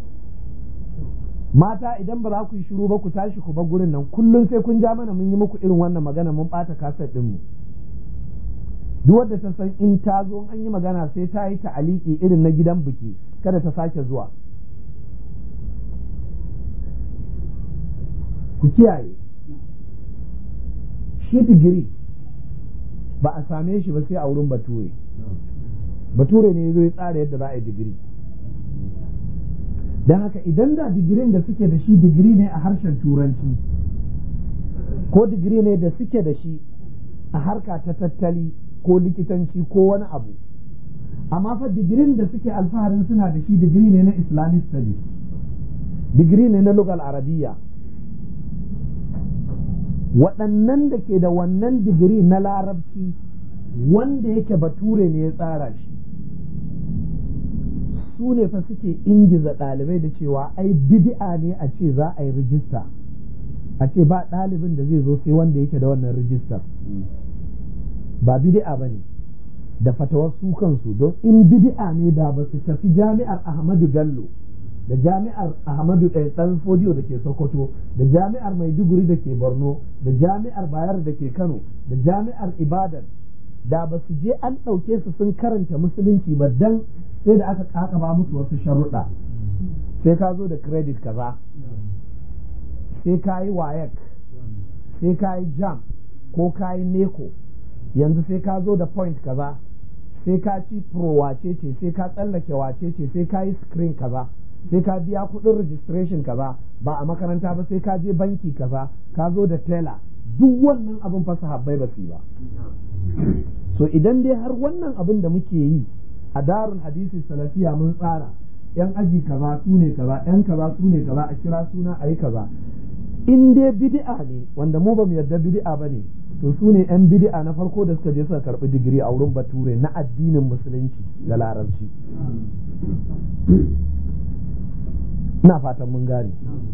Mata idan ba za ku yi shiru ba ku tashi ku bar gurin nan. Kullum sai kun ja mana mun yi muku irin wannan magana, mun ɓata kaset ɗinmu. Duk wadda ta san in ta zo an yi magana sai ta yi ta'aliki irin na gidan biki, kada ta sake zuwa. Ku kiyaye, shi digiri ba a same shi ba sai a wurin bature. Bature ne zai tsara yadda za a yi digiri. Don haka idan da digirin da suke da shi digiri ne a harshen turanci, ko digiri ne da suke da shi a harka ta tattali ko likitanci ko wani abu, amma fa digirin da suke alfaharin suna da shi digiri ne na Islamic studies, digiri ne na lugal arabiya. Waɗannan da ke da wannan digiri na larabci wanda yake bature ne ya tsara shi, su ne fa suke ingiza ɗalibai da cewa ai bid'a ne a ce za a yi rijista, a ce ba ɗalibin da zai zo sai wanda yake da wannan rijistar. Ba bid'a ba ne, da fatawar su kansu, don in bid'a ne da ba su tafi jami'ar Ahmadu Bello da jami'ar Ahmadu ɗan Fodiyo da ke Sokoto, da jami'ar Maiduguri da ke Borno, da jami'ar Bayero da ke Kano, da jami'ar Ibadan, da ba su je an ɗauke su sun karanta musulunci ba, dan sai da aka kakaba musu wasu sharuɗa. Sai ka zo da credit kaza, sai ka yi WAEC, sai ka yi JAM ko ka yi NECO, yanzu sai ka zo da point kaza, sai ka ci pro wace ce, sai ka tsallake wace ce, sai ka yi screen kaza, sai ka biya kuɗin registration kaza, ba a makaranta ba sai ka je banki kaza, ka zo da tela, duk wannan abin fa sahabbai ba su yi ba. So idan dai har wannan abin da muke yi a darul hadisi salafiya mun tsara yan aji kaza su ne kaza, yan kaza su ne kaza, a kira suna a yi kaza, in dai bid'a ne wanda mu ba mu yarda bid'a ba ne, to su ne yan bid'a na farko da suka je suka karɓi digiri a wurin bature na addinin musulunci da larabci. Ina fatan mun gane.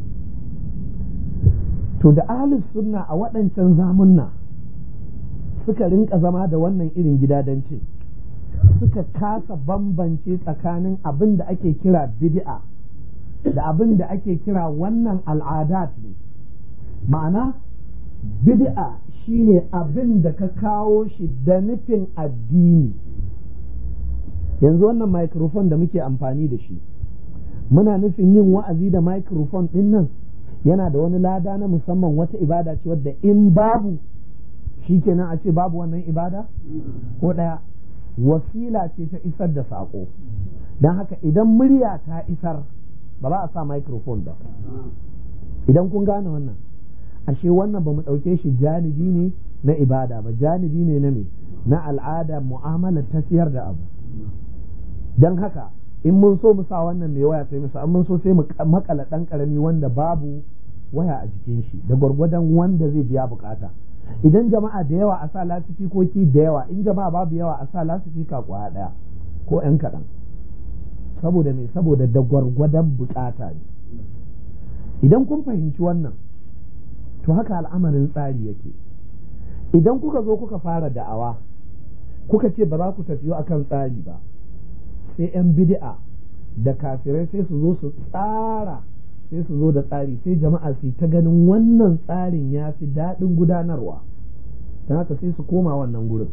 To da ahlus sunna a waɗancan zamunna suka rinka zama da wannan irin gidadancin, suka kasa bambance tsakanin abin da ake kira bid'a da abin da ake kira wannan al'adat ne. Ma'ana bid'a shine abin da ka kawo shi da nufin addini. Yanzu wannan microphone da muke amfani da shi, muna nufin yin wa'azi da microphone ɗin nan yana da wani lada na musamman, wata ibada ce wadda in babu shi kenan a ce babu wannan ibada ko ɗaya. Wasila ce ta isar da saƙo, don haka idan murya ta isar ba za a sa microphone ba. Idan kun gane wannan, ashe wannan ba mu ɗauke shi janibi ne na ibada ba, janibi ne na me, na al'ada, mu'amalar tafiyar da abu. Don haka in mun so mu sa wannan mai waya sai mu sa, in mun so sai mu makala ɗan ƙarami wanda babu waya a jikin shi da gwargwadon wanda zai biya bukata. Idan jama'a da yawa a sa lasifikoki da yawa, in jama'a babu yawa a sa lasifika kwaya ɗaya ko ƴan kaɗan. Saboda me? Saboda da gwargwadon bukata ne. Idan kun fahimci wannan, to haka al'amarin tsari yake. Idan kuka zo kuka fara da'awa kuka ce ba za ku tafiyo akan tsari ba, sai 'yan bid'a da kafirai sai su zo su tsara, sai su zo da tsari, sai jama'a su ta ganin wannan tsarin ya fi daɗin gudanarwa, don haka sai su koma wannan gurin.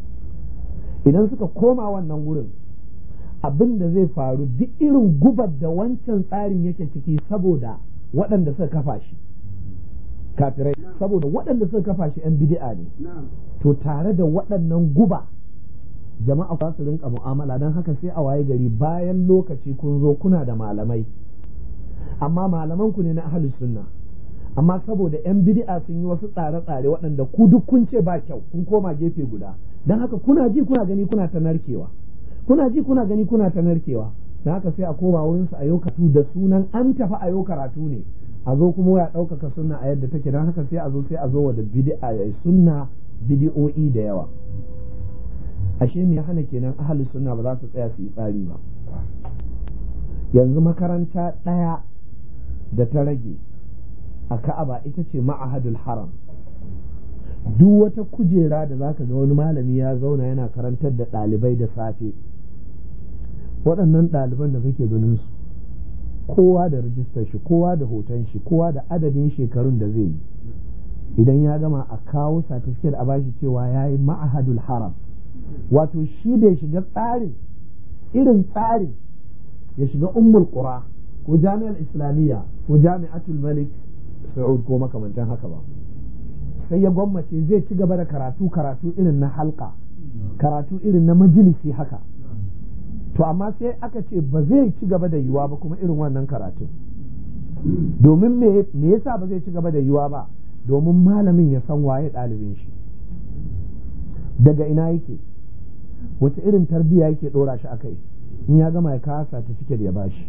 Idan suka koma wannan gurin, abin da zai faru duk irin gubar da wancan tsarin yake ciki saboda waɗanda suka kafa shi kafirai, saboda waɗanda suka kafa shi 'yan bid'a ne, to tare da waɗannan guba jama'a za su rinka mu'amala. Don haka sai a waye gari bayan lokaci kun zo kuna da malamai, amma malaman ku ne na ahlus sunna, amma saboda 'yan bid'a sun yi wasu tsare-tsare waɗanda ku duk kun ce ba kyau, kun koma gefe guda. Don haka kuna ji kuna gani kuna ta narkewa, kuna ji kuna gani kuna ta narkewa. Don haka sai a koma wurin su a yau karatu da sunan an tafi a yau karatu ne, a zo kuma ya ɗaukaka sunna a yadda take. Don haka sai a zo wa da bid'a sunna bid'o'i da yawa. Ashe me ya hana kenan ahlus sunna ba za su tsaya su yi tsari ba? Yanzu makaranta ɗaya da ta rage a Ka'aba ita ce ma'ahadul haram. Duk wata kujera da zaka ga wani malami ya zauna yana karantar da ɗalibai da safe, waɗannan ɗaliban da kake ganin su, kowa da rijistar shi, kowa da hoton shi, kowa da adadin shekarun da zai yi. Idan ya gama a kawo certificate a bashi cewa ya yi ma'ahadul haram. Wato shi bai shiga tsarin, irin tsarin ya shiga ummul qura ko jami'ar islamiyya ko jami'atul malik Saud ko makamantan haka ba, sai ya gwammace zai ci gaba da karatu irin na halka, karatu irin na majalisi haka. To amma sai aka ce ba zai ci gaba da yiwa ba kuma irin wannan karatu. Domin me yasa ba zai ci gaba da yiwa ba? Domin malamin ya san waye ɗalibin shi, daga ina yake, wace irin tarbiyya yake ɗora shi akai, in ya gama ya kawo certificate ya bashi,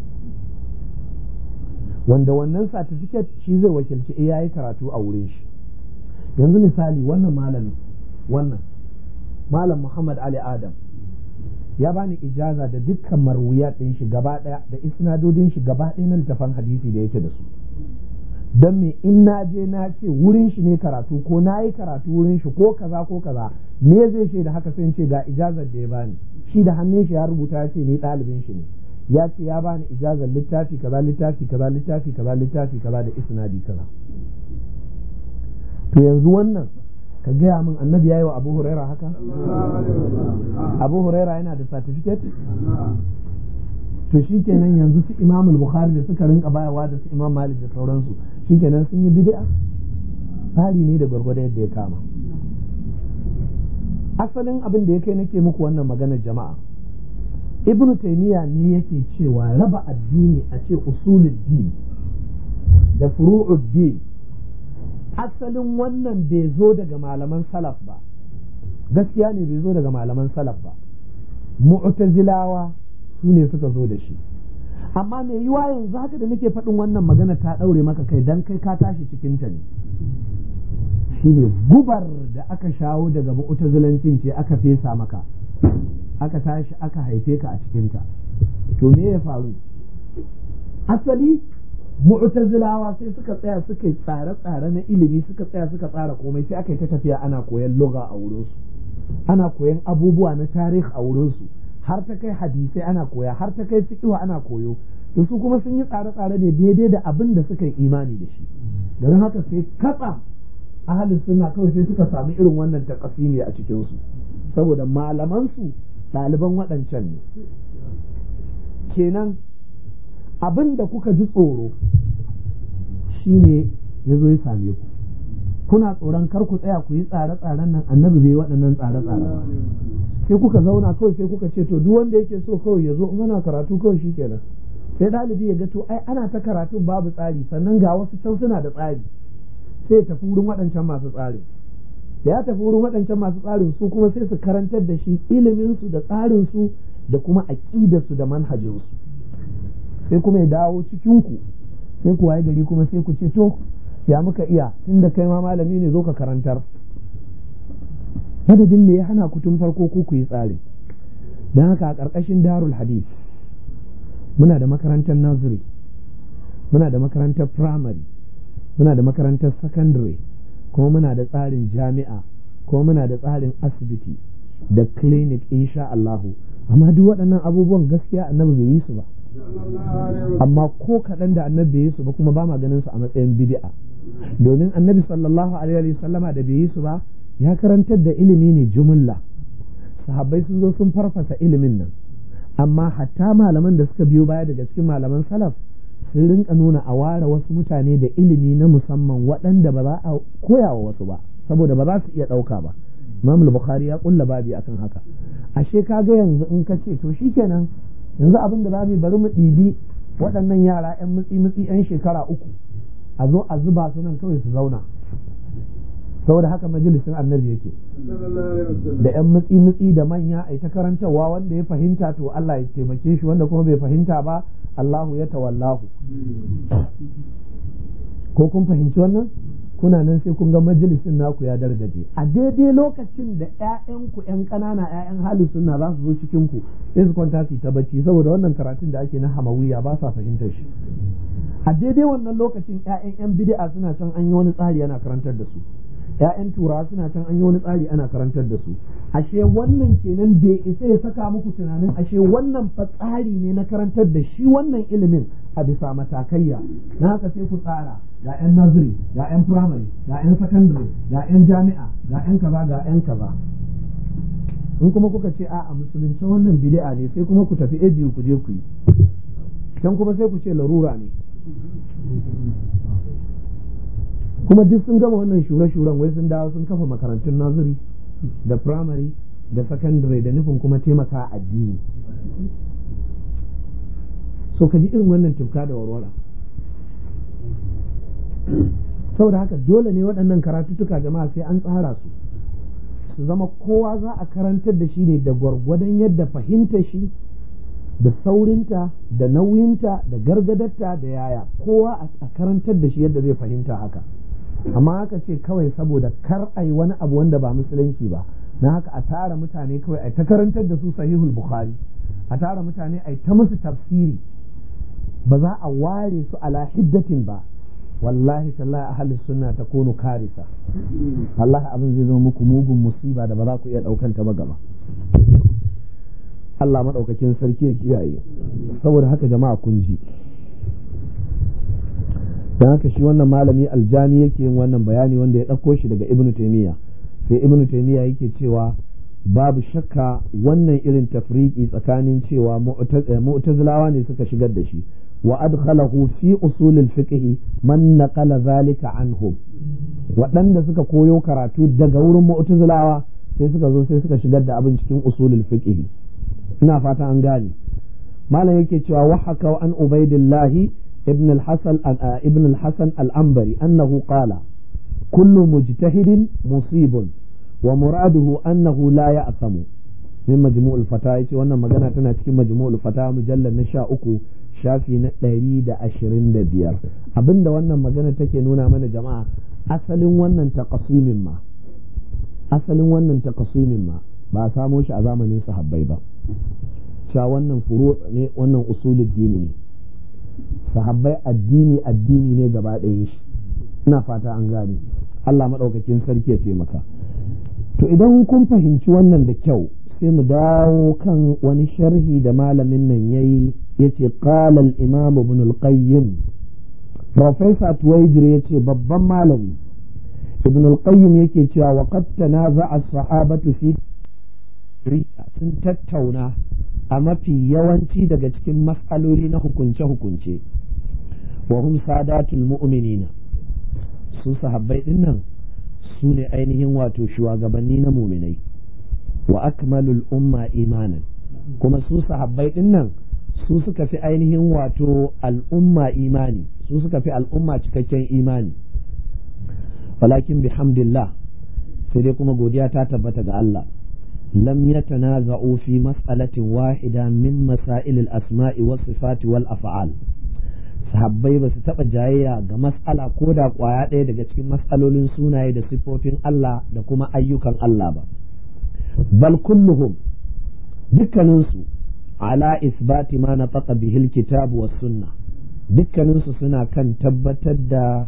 wanda wannan certificate shi zai wakilci ya yi karatu a wurin shi. Yanzu misali wannan malamin, wannan malam Muhammad Ali Adam ya bani ijaza da dukkan marwiyat ɗin shi gaba ɗaya da isnadodin shi gaba ɗaya na littafan hadisi da yake da su. Don me in na je na ce wurin shi ne karatu ko na yi karatu wurin shi ko kaza ko kaza, me zai ce da haka sai ce ga ijazar da ya bani, shi da hannun shi ya rubuta ya ce ni ɗalibin shi ne, ya ce ya bani ijazar littafi kaza littafi kaza littafi kaza littafi kaza da isnadi kaza. To yanzu wannan ka gaya min annabi ya yi wa Abu Huraira haka? Abu Huraira yana da certificate? To shi kenan yanzu su Imam Bukhari da suka rinka bayawa da su Imam Malik da sauransu, shi kenan sun yi bid'a? Tsari ne da gwargwado yadda ya kama. asalin abin da ya kai nake muku wannan maganar jama'a, ibnu taymiya ne yake cewa raba addini a ce usulul din da furu'ud din, asalin wannan bai zo daga malaman salaf ba, gaskiya ne bai zo daga malaman salaf ba, mu'tazilawa su ne suka zo da shi. Amma me yiwa yanzu haka da nake faɗin wannan magana ta ɗaure maka kai dan kai ka tashi cikin ta ne. Shine gubar da aka shawo daga mu'tazilancin ce aka fesa maka, aka tashi aka haife ka a cikin ta. To me ya faru? Asali mu'tazilawa sai suka tsaya suka yi tsare-tsare na ilimi, suka tsaya suka tsara komai, sai aka yi ta tafiya ana koyan lugha a wurinsu, ana koyan abubuwa na tarihi a wurinsu, har ta kai hadisai ana koya, har ta kai fiqh ana koyo. To su kuma sun yi tsare-tsare ne daidai da abin da suka yi imani da shi. Don haka sai katsa ahlus sunna kawai sai suka samu irin wannan takasimi a cikin su, saboda malaman su ɗaliban waɗancan ne. Kenan abin da kuka ji tsoro shine ya zo ya same ku, kuna tsoron kar ku tsaya ku yi tsare-tsaren nan, annabi bai waɗannan tsare-tsare, sai kuka zauna kawai sai kuka ce to duk wanda yake so kawai ya zo in ana karatu kawai shikenan. Sai ɗalibi ya ga to ai ana ta karatun babu tsari, sannan ga wasu can suna da tsari, sai ya tafi wurin waɗancan masu tsari. Da ya tafi wurin waɗancan masu tsarin, su kuma sai su karantar da shi iliminsu da tsarinsu da kuma aƙidarsu da manhajinsu. Sai kuma ya dawo cikinku, sai ku waye gari kuma sai ku ce to ya muka iya, tunda kai ma malami ne zo ka karantar. Madadin me ya hana ku tun farko ku yi tsari? Don haka a ƙarƙashin Darul Hadith muna da makarantar nursery, muna da makarantar primary, muna da makarantar secondary, kuma muna da tsarin jami'a, kuma muna da tsarin asibiti da clinic insha Allahu. Amma duk waɗannan abubuwan gaskiya annabi bai yi su ba, amma ko kaɗan da annabi bai yi su ba kuma ba ma ganin su a matsayin bid'a, domin annabi sallallahu alaihi wa sallama da bai yi su ba ya karantar da ilimi ne jumulla, sahabbai sun zo sun farfasa ilimin nan, amma hatta malaman da suka biyo baya daga cikin malaman salaf sun rinka nuna a ware wasu mutane da ilimi na musamman waɗanda ba za a koya wa wasu ba, saboda ba za su iya ɗauka ba. Imam Bukhari ya kulla babi akan haka. Ashe kaga yanzu in ka ce to shikenan yanzu abin da zamu bari mu ɗibi waɗannan yara 'yan mutsi 'yan shekara 3 a zo a zuba su nan kawai su zauna, saboda haka majalisin annabi yake da 'yan mutsi da manya a ta karantarwa, wanda ya fahimta to Allah ya taimake shi, wanda kuma bai fahimta ba Allahu ya tawallahu. Ko kun fahimci wannan? Kuna nan sai kun ga majalisin naku ya dargaje a daidai lokacin da 'ya'yanku 'yan ƙanana 'ya'yan halin sunna za su zo cikin ku sai su kwanta su ta bacci, saboda wannan karatun da ake na hamawiya ba sa fahimtar shi. A daidai wannan lokacin 'ya'yan 'yan bid'a suna can an yi wani tsari ana karantar da su, 'ya'yan turawa suna can an yi wani tsari ana karantar da su. Ashe wannan kenan bai isa ya saka muku tunanin ashe wannan fa tsari ne na karantar da shi wannan ilimin a bisa matakaiya. Na haka sai ku tsara ga 'yan nursery, ga 'yan primary, ga 'yan secondary, ga 'yan jami'a, ga 'yan kaza, ga 'yan kaza. In kuma kuka ce a musulunci wannan bid'a ne, sai kuma ku tafi ajiyu ku je ku yi, can kuma sai ku ce larura ne. Kuma duk sun gama wannan shure-shuren wai sun dawo sun kafa makarantun nursery da primary da secondary da nufin kuma taimaka addini. So ka ji irin wannan tufka da warwara. Saboda haka dole ne waɗannan karatuttuka jama'a sai an tsara su zama kowa za a karantar da shi ne da gwargwadon yadda fahimta shi da saurinta da nauyinta da gargadarta da yaya, kowa a karantar da shi yadda zai fahimta haka. Amma haka ce kawai saboda kar a yi wani abu wanda ba musulunci ba, na haka a tara mutane kawai a ta karantar da su sahihul bukhari, a tara mutane a ta musu tafsiri, ba za a ware su ala hiddatin ba. Wallahi tallahi ahlus sunna takunu karisa, wallahi abin zai zama muku mugun musiba da ba za ku iya daukan ta ba gaba. Allah madaukakin sarki ya kiyaye. Saboda haka jama'a kun ji, dan haka shi wannan malami Aljami yake yin wannan bayani wanda ya ɗauko shi daga Ibn Taymiyyah. Sai Ibn Taymiyyah yake cewa babu shakka wannan irin tafriki tsakanin cewa mu'tazilawa ne suka shigar da shi, wa adkhalahu fi usul al-fiqh man naqala zalika anhum, waɗanda suka koyo karatu daga wurin mu'tazilawa sai suka zo sai suka shigar da abin cikin usulul fiqh. ina fata an gane. malam yake cewa wa haka an ubaidillah ibn al-hasan al-anbari annahu qala kullu mujtahidin musibun wa muraduhu annahu la ya'samu min majmu'ul fata. yace wannan magana tana cikin majmu'ul fata mujallal na 13 shafi na 125. abinda wannan magana take nuna mana jama'a asalin wannan taqsimin ma ba a samo shi a zamanin sahabbai ba. cewa wannan furu ne, wannan usulul dini ne. sahabbai addini ne gaba ɗayan shi. ina fata an gane. Allah maɗaukakin sarki ya taimaka. to idan kun fahimci wannan da kyau sai mu dawo kan wani sharhi da malamin nan yayi yace qala al-imam ibn al-qayyim. professor Tuwaijir yace babban malami ibn al-qayyim yake cewa wa qad tanaza'a as-sahabatu fi sun tattauna a mafi yawanci daga cikin mas'aloli na hukunce-hukunce. wa hum sadatul mu'minina, su sahabbai din nan su ne ainihin wato shugabanni na muminai. wa akmalul umma imanan, kuma su sahabbai din nan su suka fi ainihin wato al'umma imani, su suka fi al'umma cikakken imani. walakin bihamdillah, sai dai kuma godiya ta tabbata ga Allah, lam yatanaza'u fi mas'alatin wahida min masail al-asma'i was sifati wal af'al. sahabbai ba su taɓa jayayya ga mas'ala ko da ƙwaya ɗaya daga cikin mas'alolin sunaye da siffofin Allah da kuma ayyukan Allah ba. bal kulluhum, dukkaninsu ala isbati ma nataqa bihil kitabu was sunna, dukkaninsu suna kan tabbatar da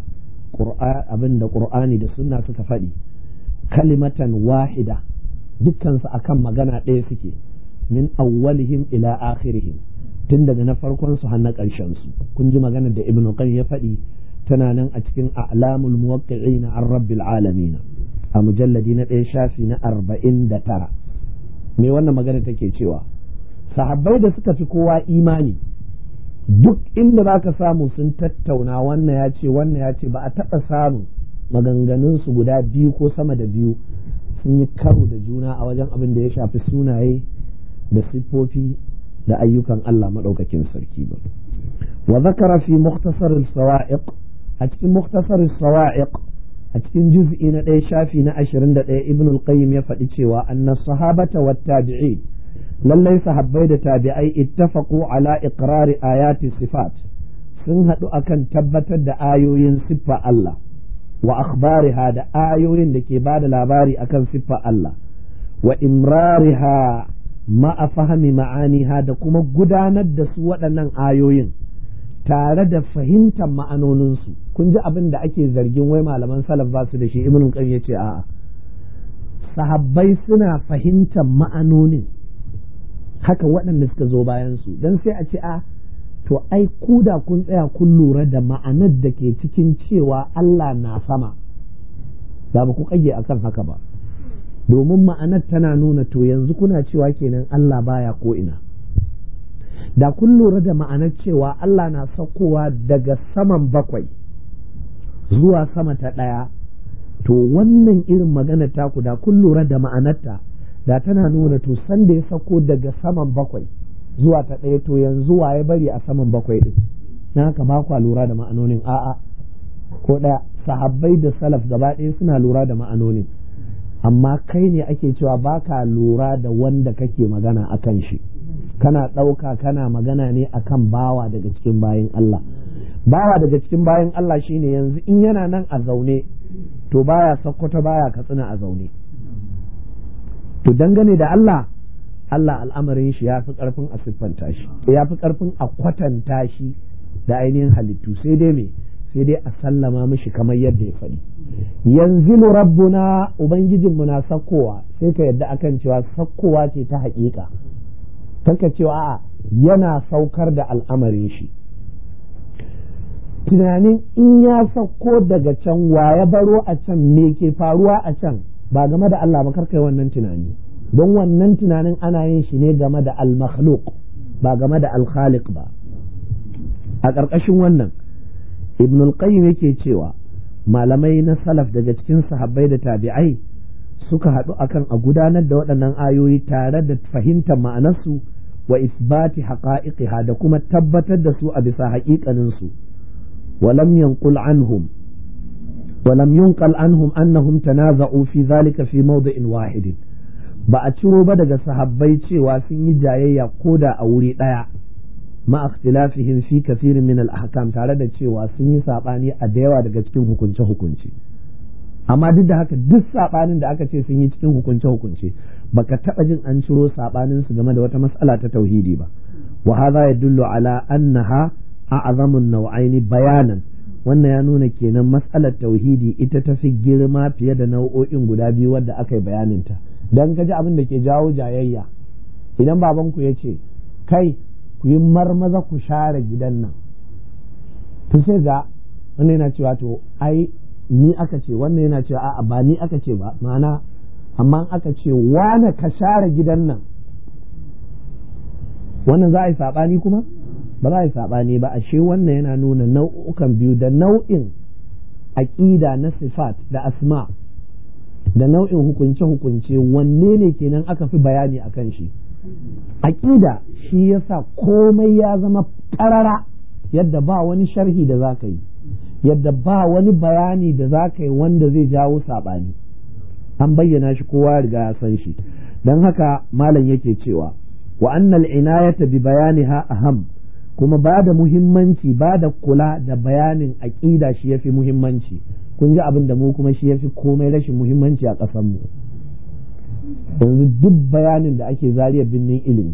abin da Qur'ani da sunna suka faɗi, kalimatan wahida, dukkansu akan magana ɗaya suke, min awwalihim ila akhirihim, tun daga na farkon su har na ƙarshen su. kun ji maganar da Ibn Qayyim ya faɗi, tana nan a cikin a'lamul muwaqqi'ina an rabbil alamin a mujalladi na 1 shafi na 49. me wannan magana take cewa? sahabbai da suka fi kowa imani, duk inda zaka samu sun tattauna, wannan ya ce ba a taɓa samun maganganun su guda biyu ko sama da biyu sun yi karo da juna a wajen abin da ya shafi sunaye da siffofi da ayyukan Allah maɗaukakin sarki ba. wa zakara fi mukhtasar as-sawa'iq, a cikin mukhtasar as-sawa'iq a cikin juz'i na 1 shafi na 21 Ibn al-Qayyim ya faɗi cewa anna sahabata wat tabi'in, lallai sahabbai da tabi'ai ittafaqu ala iqrari ayati sifat, sun haɗu akan tabbatar da ayoyin siffa Allah, wa akhbariha, da ayoyin da ke bada labari akan siffa Allah, wa imrariha ma'a fahimi ma'aniha, da kuma gudanar da su waɗannan ayoyin tare da fahimtar ma'anoninsu. kun ji abin da ake zargin wai malaman salaf ba su da shi. Ibn Qayyim yace a'a, sahabbai suna fahimtar ma'anonin, haka waɗanda suka zo bayan su. dan sai a ce to ai ku da kun tsaya kun lura da ma'anar da ke cikin cewa Allah na sama, da ba ku kage akan haka ba, domin ma'anar tana nuna to yanzu kuna cewa kenan Allah baya ko ina. da kun lura da ma'anar cewa Allah na saukowa daga saman 7 zuwa sama ta 1, to wannan irin magana taku da kun lura da ma'anarta, da tana nuna to san da ya sauko daga saman 7 zuwa ta 1, to yanzu waye bari a saman 7 din? na haka ba kwa lura da ma'anonin. a'a, ko ɗaya, sahabbai da salaf gaba ɗaya suna lura da ma'anonin, amma kai ne ake cewa baka lura da wanda kake magana akan shi, kana ɗauka kana magana ne akan bawa daga cikin bayin Allah. bawa daga cikin bayin Allah shine yanzu in yana nan a zaune, to baya Sokoto baya Katsina a zaune. to dangane da Allah al'amarin shi ya fi ƙarfin a siffanta shi, ya fi ƙarfin a kwatanta shi da ainihin halittu, sai dai a sallama mishi kamar yadda ya faɗi. yanzilu rabbuna, ubangijinmu na sakkowa, sai ka yadda akan cewa sakkowa ce ta haƙiƙa, kanka cewa a'a yana saukar da al'amarin shi. tunanin in ya sauko daga can, wa ya baro a can, me ke faruwa a can, ba game da Allah ba, karkai wannan tunani, don wannan tunanin ana yin shi ne game da al-makhluq ba game da al-khaliq ba. a ƙarƙashin wannan Ibn al-Qayyim yake cewa malamai na salaf daga cikin sahabbai da tabi'ai suka haɗu akan a gudanar da waɗannan ayoyi tare da fahimtar ma'anarsu wa isbati haqa'iqiha da kuma tabbatar da su a bisa haƙiƙanin su walam yanqul anhum ولم ينقل عنهم أنهم تنازعوا في ذلك في موضع واحد ba a ciro ba daga sahabbai cewa sun yi jayayya koda a wuri ɗaya ma ikhtilafihim fi kathirin min al-ahkam tare da cewa sun yi sabani a da yawa daga cikin hukunce hukunce amma duk da haka duk sabanin da aka ce sun yi cikin hukunce hukunce baka taba jin an ciro sabanin su game da wata mas'ala ta tauhidi ba wa hadha yadullu ala annaha a'zamu an-naw'aini bayanan wannan ya nuna kenan mas'alar tauhidi ita ta fi girma fiye da nau'o'in guda biyu wadda aka yi bayaninta don ka ji abin da ke jawo jayayya idan babanku ya ce kai ku yi marmaza ku share gidan nan to sai ga wannan yana cewa to ai ni aka ce wannan yana cewa a'a ba ni aka ce ba ma'ana amma aka ce wane ka share gidan nan wannan za a yi saɓani kuma ba za a yi saɓani ba ashe wannan yana nuna nau'ukan biyu da nau'in aƙida na sifat da asma da nau'in hukunce-hukunce wanne ne kenan aka fi bayani a kan shi aƙida shi yasa komai ya zama ƙarara yadda ba wani sharhi da za ka yi yadda ba wani bayani da za ka yi wanda zai jawo saɓani an bayyana shi kowa riga ya san shi don haka malam yake cewa wa annal inayata bi bayaniha aham kuma ba da muhimmanci ba da kula da bayanin aƙida shi yafi muhimmanci kun ji abin da mu kuma shi yafi komai rashin muhimmanci a ƙasarmu yanzu duk bayanin da ake zariyar binnin ilimi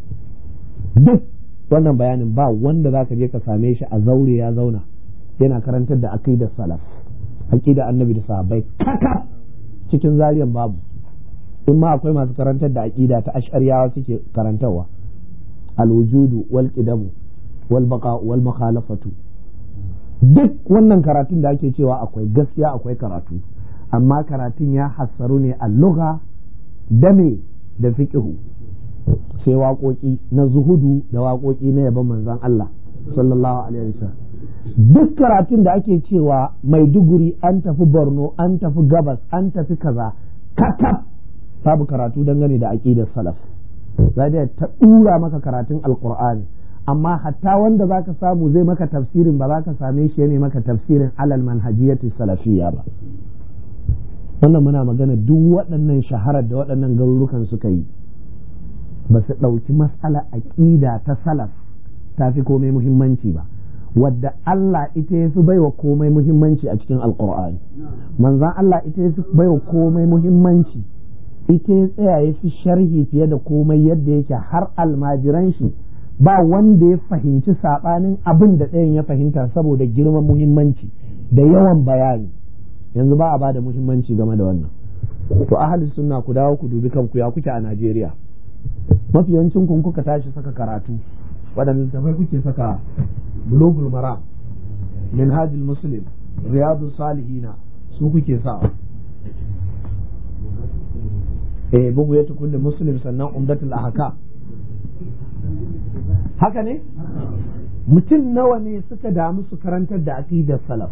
duk wannan bayanin ba wanda za ka je ka same shi a zaure ya zauna yana karantar da aqidar salaf aqidar annabi da sahabbai kaka cikin zariyar babu in ma akwai masu karantar da aqida ta ash'ariyawa suke karantarwa al-wujudu wal qidamu wal baqa wal mukhalafatu duk wannan karatun da ake cewa akwai gaskiya akwai karatu amma karatun ya hassaru ne a lugha da me da fiqhu sai waƙoƙi na zuhudu da waƙoƙi na yaban manzon Allah sallallahu alaihi wasallam duk karatun da ake cewa Maiduguri an tafi Borno an tafi Gabas an tafi kaza kakaf babu karatu dangane da aqidar salaf zai ta dura maka karatun alqur'ani amma hatta wanda zaka samu zai maka tafsirin ba za ka same shi ne maka tafsirin alal manhajiyati salafiyya ba wannan muna magana duk waɗannan shaharar da waɗannan garurukan suka yi ba su ɗauki mas'ala aqida ta salaf ta fi komai muhimmanci ba wadda Allah ita ya fi baiwa komai muhimmanci a cikin alqur'ani manzon Allah ita ya fi baiwa komai muhimmanci ita ya tsaya ya fi sharhi fiye da komai yadda yake har almajiran shi ba wanda ya fahimci saɓanin abin da ɗayan ya fahimta saboda girman muhimmanci da yawan bayani yanzu ba a ba da muhimmanci game da wannan to ahli sunna ku dawo ku dubi kanku ya kuke a Najeriya mafi yawancin kun kuka tashi saka karatu waɗanda littafai kuke saka bulugul maram minhajul muslim riyadus salihina su kuke sawa bugu ya kulli muslim sannan umdatul ahkam haka ne mutum nawa ne suka damu su karantar da aqidar salaf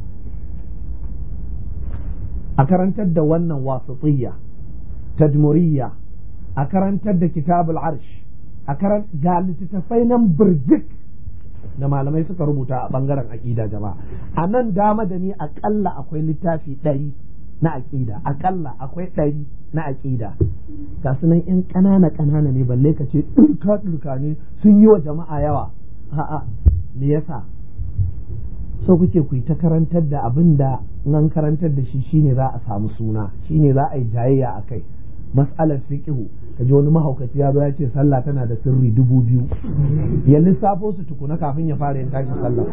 a karantar da wannan wasatiyya tadmuriyya a karantar da kitabul arsh a ga littattafai nan birjik da malamai suka rubuta a bangaren aqida jama'a a nan dama da ni akalla akwai littafi 100 na aqida akalla akwai 100 na aqida ga sunan yan ƙanana ne balle ka ce ɗurka ne sun yi wa jama'a yawa a'a me yasa so kuke ku ta karantar da abin da nan karantar da shi shine za a samu suna shine za a yi jayayya a kai mas'alar fiqhu kaji wani mahaukaci ya zo ya ce sallah tana da sirri 2000 ya lissafo su tukuna kafin ya fara yin tashi sallah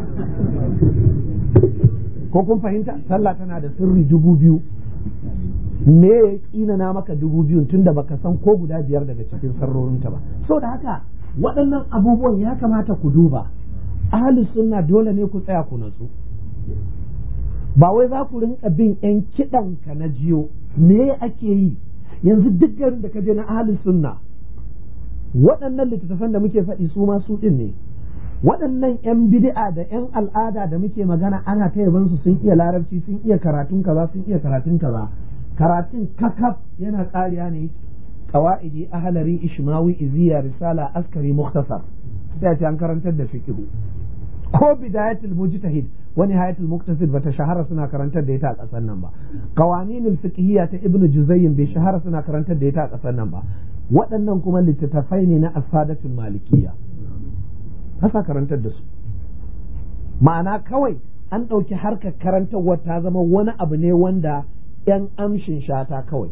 ko kun fahimta sallah tana da sirri 2000 me ya kina na maka 2000 tunda baka san ko guda 5 daga cikin sarrorinta ba so da haka waɗannan abubuwan ya kamata ku duba ahli sunna dole ne ku tsaya ku natsu ba wai za ku rinka bin yan kiɗan ka na jiyo me ake yi yanzu duk garin da ka je na ahli sunna waɗannan littattafan da muke faɗi su ma su ɗin ne waɗannan yan bid'a da yan al'ada da muke magana ana ta yaban su sun iya larabci sun iya karatun kaza sun iya karatun kaza karatun kakaf yana ƙariya ne qawaidi, ahlari, ishmawi, iziya, risala, askari, mukhtasar, sai a ce an karantar da fiqh. Ko bidayatul mujtahid wa nihayatul muqtasid bata shahara suna karantar da ita a ƙasar nan ba. Qawaninul fiqhiyya ta ibnu juzayyin bai shahara suna karantar da ita a ƙasar nan ba. Waɗannan kuma littattafai ne na asadatul malikiyya, hasa karantar da su. Ma'ana kawai an ɗauki harkar karantarwa ta zama wani abu ne wanda 'yan amshin shata kawai.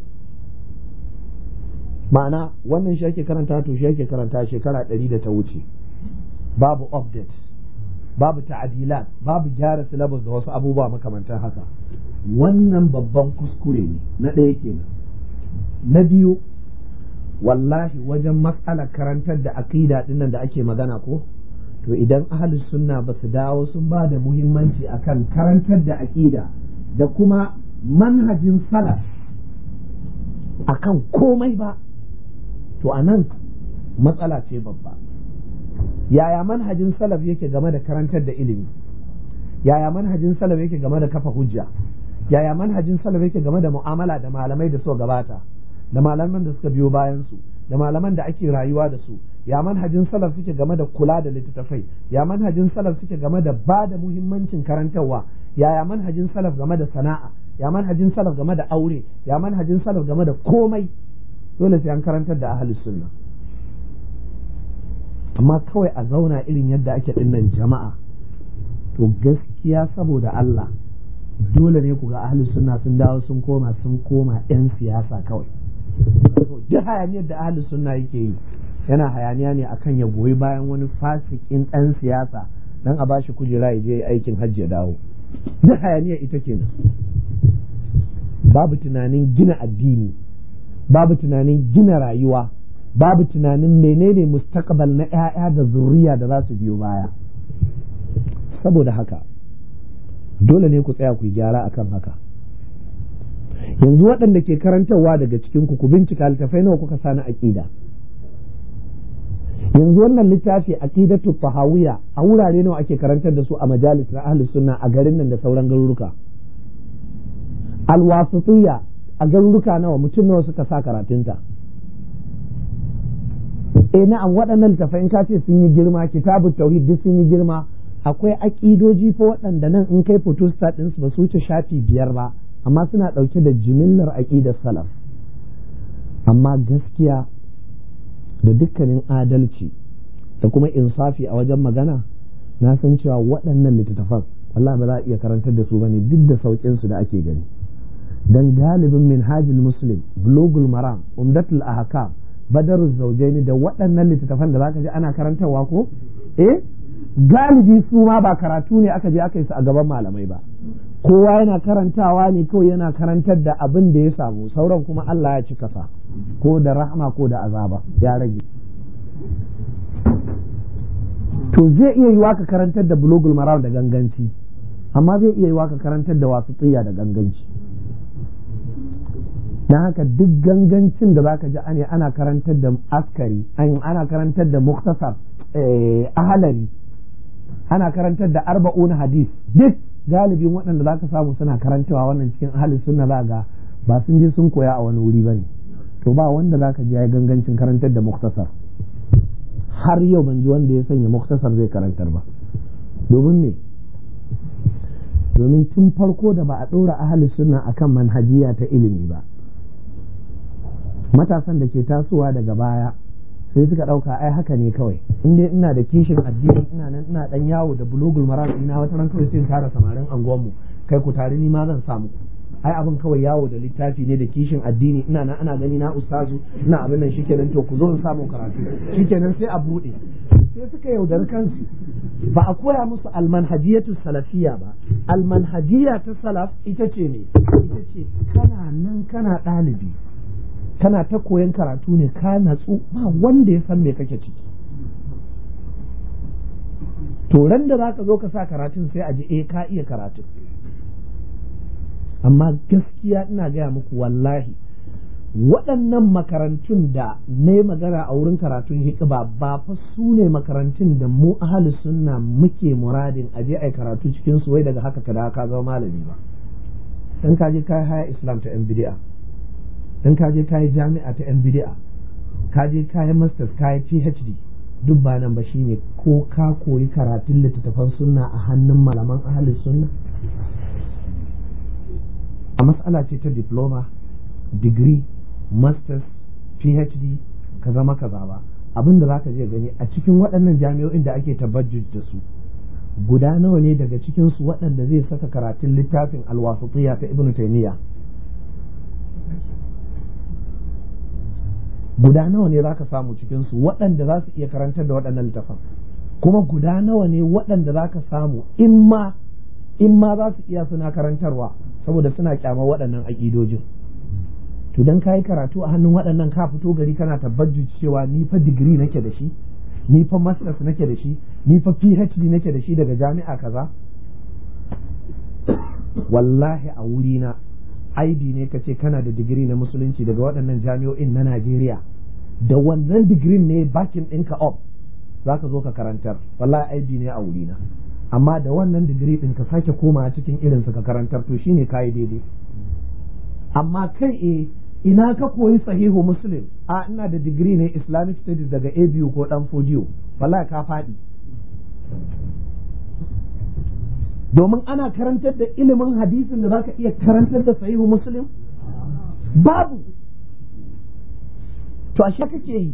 Ma'ana wannan shi ake karanta to shi ake karanta shekara 100 da ta wuce, babu update, babu ta'adilat, babu gyara syllabus da wasu abubuwa makamantan haka. Wannan babban kuskure ne, na ɗaya kenan. Na biyu, wallahi wajen matsalar karantar da aqida dinnan da ake magana ko, to idan ahlus sunna ba su dawo sun ba da muhimmanci akan karantar da aqida da kuma manhajin salaf akan komai ba, to anan matsala ce babba. Yaya manhajin salaf yake game da karantar da ilimi? Yaya manhajin salaf yake game da kafa hujja? Yaya manhajin salaf yake game da mu'amala da malamai da suka gabata, da malaman da suka biyo bayan su, da malaman da ake rayuwa da su? Ya manhajin salaf suke game da kula da littattafai? Ya manhajin salaf suke game da ba da muhimmancin karantarwa? Yaya manhajin salaf game da sana'a? Ya manhajin salaf game da aure? Ya manhajin salaf game da komai? Dole sai an karantar da ahlus sunna. Amma kawai a zauna irin yadda ake dinnan jama'a, to gaskiya saboda Allah dole ne ku ga ahlus sunna sun dawo sun koma 'yan siyasa kawai. Duk hayaniyar da ahlus sunna yake yi yana hayaniya ne akan ya goyi bayan wani fasikin ɗan siyasa dan a bashi kujera ya je aikin hajji ya dawo. Duk hayaniyar ita kenan. Babu tunanin gina addini, babu tunanin gina rayuwa, babu tunanin menene mustaqbal na 'ya'ya da zuriya da za su biyo baya. Saboda haka dole ne ku tsaya ku gyara akan haka. Yanzu waɗanda ke karantarwa daga cikin ku bincika littafai nawa kuka sani aqida. Yanzu wannan littafi aqidatu tahawiyya a wurare nawa ake karantar da su a majalis na ahlus sunna a garin nan da sauran garuruka? Alwasitiyya a garuruka nawa, mutum nawa suka sa karatunta? Na'am, waɗannan littafai in ka ce sun yi girma, kitabut tauhid duk sun yi girma. Akwai aƙidoji fa waɗanda nan in kai photostat ɗinsu ba su wuce shafi 5 ba, amma suna ɗauke da jimillar aƙidar salaf. Amma gaskiya da dukkanin adalci da kuma insafi a wajen magana, na san cewa waɗannan littattafan Allah ba za a iya karantar da su bane duk da sauƙin su da ake gani. Dan galibin minhajul muslim, bulugul maram, umdatul ahkam, badaruz zawjaini da waɗannan littattafan da zaka ji ana karantarwa ko galibi su ma ba karatu ne aka je aka yi su a gaban malamai ba. Kowa yana karantawa ne kawai, yana karantar da abin da ya samu, sauran kuma Allah ya ci kasa ko da rahma ko da azaba ya rage. To zai iya yiwa ka karantar da bulugul maram da ganganci, amma zai iya yiwa ka karantar da wasitiyya da ganganci. Dan haka duk gangancin da zaka ji ana karantar da askari, ana karantar da muktasar, ahalari, ana karantar da arba'una hadis, duk galibin waɗanda za ka samu suna karantawa wannan cikin ahalin sunna za ga ba sun je sun koya a wani wuri ba ne. To ba wanda za ka ji ya yi gangancin karantar da muktasar. Har yau ban ji wanda ya sanya muktasar zai karantar ba. Domin me? Domin tun farko da ba a ɗora ahalin sunna akan manhajiya ta ilimi ba, matasan da ke tasowa daga baya sai suka ɗauka ai haka ne kawai, in dai ina da kishin addini ina nan ina dan yawo da bulugul maram ina wata ran kawai sai in tara samarin anguwanmu, kai ku tare ni ma zan samu. Ai abin kawai yawo da littafi ne da kishin addini, ina nan ana gani na ustazu ina abin nan shikenan, to ku zo in samu karatu shikenan sai a bude. Sai suka yaudari kansu, ba a koya musu almanhajiyatu salafiyya ba. Almanhajiyya ta salaf ita ce ne, ita ce kana nan kana ɗalibi, kana ta koyan karatu ne, ka natsu, ba wanda ya san me kake ciki. To ran da zaka zo ka sa karatun sai a ji ka iya karatu. Amma gaskiya ina gaya muku wallahi waɗannan makarantun da ne magana a wurin karatun hikba ba fa su ne makarantun da mu ahli sunna muke muradin aje ai karatu cikin su wai daga haka kada ka zama malami ba. Dan ka je kai haya islam ta yan bid'a dan ka je kayi jami'a ta yan bid'a, ka je kayi masters, kayi PhD, duk ba nan ba shine ko ka koyi karatun littattafan sunna a hannun malaman ahli sunna. A mas'ala ce ta diploma, degree, masters, PhD, ka zama kaza ba. Abin da zaka je gani a cikin waɗannan jami'o'in da ake tabajjuj da su, guda nawa ne daga cikin su waɗanda zai saka karatun littafin al-Wasitiyya ta Ibn Taymiyyah? Guda nawa ne zaka samu cikin su waɗanda za su iya karantar da waɗannan littafan? Kuma guda nawa ne waɗanda zaka samu in ma za su iya suna karantarwa saboda suna kyamar waɗannan aƙidojin? To dan kayi karatu a hannun waɗannan ka fito gari kana tabbatar cewa ni fa digiri nake da shi, ni fa masters nake da shi, ni fa PhD nake da shi daga jami'a kaza. Wallahi a wurina aibi ne kace kana da digiri na musulunci daga waɗannan jami'o'in na Najeriya, da wannan digirin ne bakin ɗinka up zaka zo ka karantar. Wallahi aibi ne a wurina. Amma da wannan digiri ɗin ka sake komawa cikin irinsu ka karantar, to shine kayi daidai. Amma kai ina ka koyi sahihu Muslim? A ina da digiri ne Islamic Studies daga ABU ko dan Fodiyo. Wallahi ka faɗi. Domin ana karantar da ilimin hadisin da zaka iya karantar da sahihu Muslim? Babu. To ashe kake yi.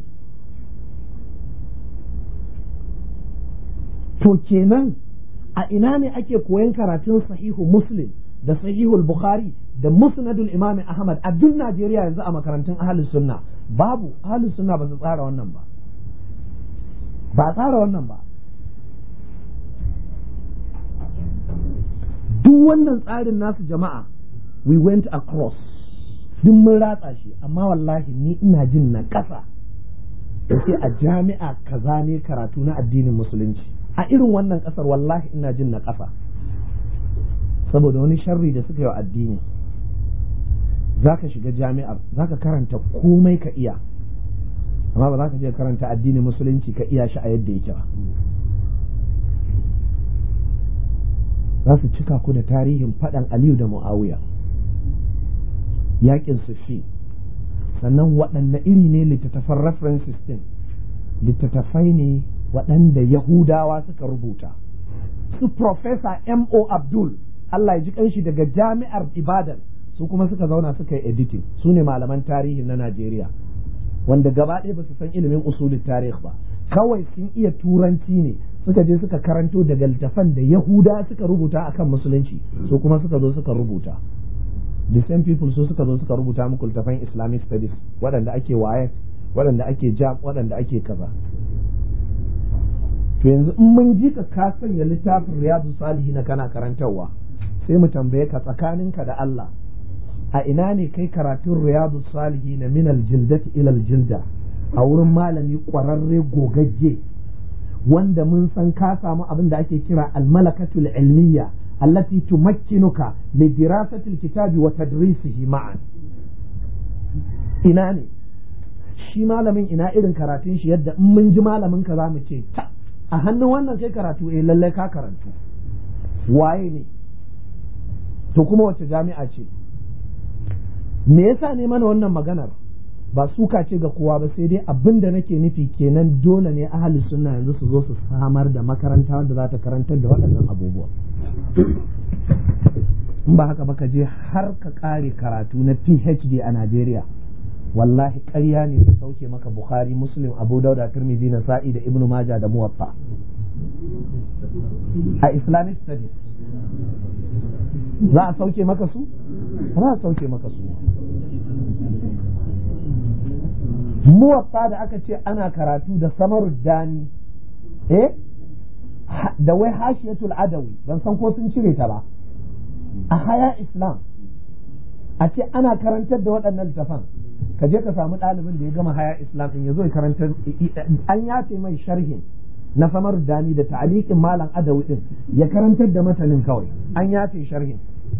To kenan a ina ne ake koyan karatun sahihu Muslim da sahihul Bukhari da musnadul Imam Ahmad a duk Najeriya yanzu a makarantun ahlus sunna? Babu. Ahlus sunna ba su tsara wannan ba. Ba tsara wannan ba. Duk wannan tsarin nasu jama'a, we went across, duk mun ratsa shi, amma wallahi ni ina jin na ƙasa da sai a jami'a kaza ne karatu na addinin musulunci. A irin wannan ƙasar wallahi ina jin na ƙasa, saboda wani sharri da suka yi wa addini. Zaka shiga jami'ar, zaka karanta komai ka iya, amma ba za ka je karanta addinin musulunci ka iya shi a yadda yake ba. Za su cika ku da tarihin faɗan Aliyu da Muawiya, yaƙin Siffin, sannan waɗanne iri ne littattafan references din? Littattafai ne waɗanda Yahudawa suka rubuta. Su Professor M.O. Abdul, Allah ya ji kanshi, daga Jami'ar Ibadan, su kuma suka zauna suka yi editing. Su ne malaman tarihi na Najeriya, wanda gaba ɗaya ba su san ilimin usulul tarih ba, kawai sun iya turanci ne, suka je suka karanto daga littafan da Yahuda suka rubuta akan musulunci, su kuma suka zo suka rubuta. The same people su suka zo suka rubuta muku littafan Islamic studies, waɗanda ake waye, waɗanda ake jam, waɗanda ake kaza. To yanzu in mun ji ka sanya littafin Riyadu Salihin kana karantarwa, sai mu tambaye ka, tsakaninka da Allah, a ina ne kai karatun Riyadu Salihin min al-jildati ila al-jilda a wurin malami ƙwararre gogagge, wanda mun san ka samu abin da ake kira al-malakatul ilmiyya allati tumakkinuka li dirasati al-kitabi wa tadrisihi ma'an? Ina ne shi malamin? Ina irin karatun shi yadda in mun ji malamin ka za mu ce ta, a hannun wannan kai karatu, lallai ka karantu. Waye ne? To kuma wace jami'a ce? Me yasa ne mana wannan maganar? Ba suka ce ga kowa ba, sai dai abin da nake nufi kenan, dole ne ahli sunna yanzu su zo su samar da makaranta wadda za ta karantar da waɗannan abubuwa. In ba haka ba, ka je har ka ƙare karatu na PhD a Najeriya, wallahi ƙarya ne su sauke maka Bukhari, Muslim, Abu Dauda, Tirmidhi, Nasa'i da Ibn Majah da Muwatta a Islamic studies. Za a sauke maka su? Za a sauke maka su. Muwatta da aka ce ana karatu da Samaruddani, da wai Hashiyatul Adawi, ban san ko sun cire ta ba, a Haya Islam, a ce ana karantar da waɗannan littafan. Ka je ka samu ɗalibin da ya gama Haya Islam in ya zo ya karantar, an yace mai sharhin na Samaruddani da ta'aliqin Malam Adawi din, ya karantar da matanin kawai, an yace sharhin.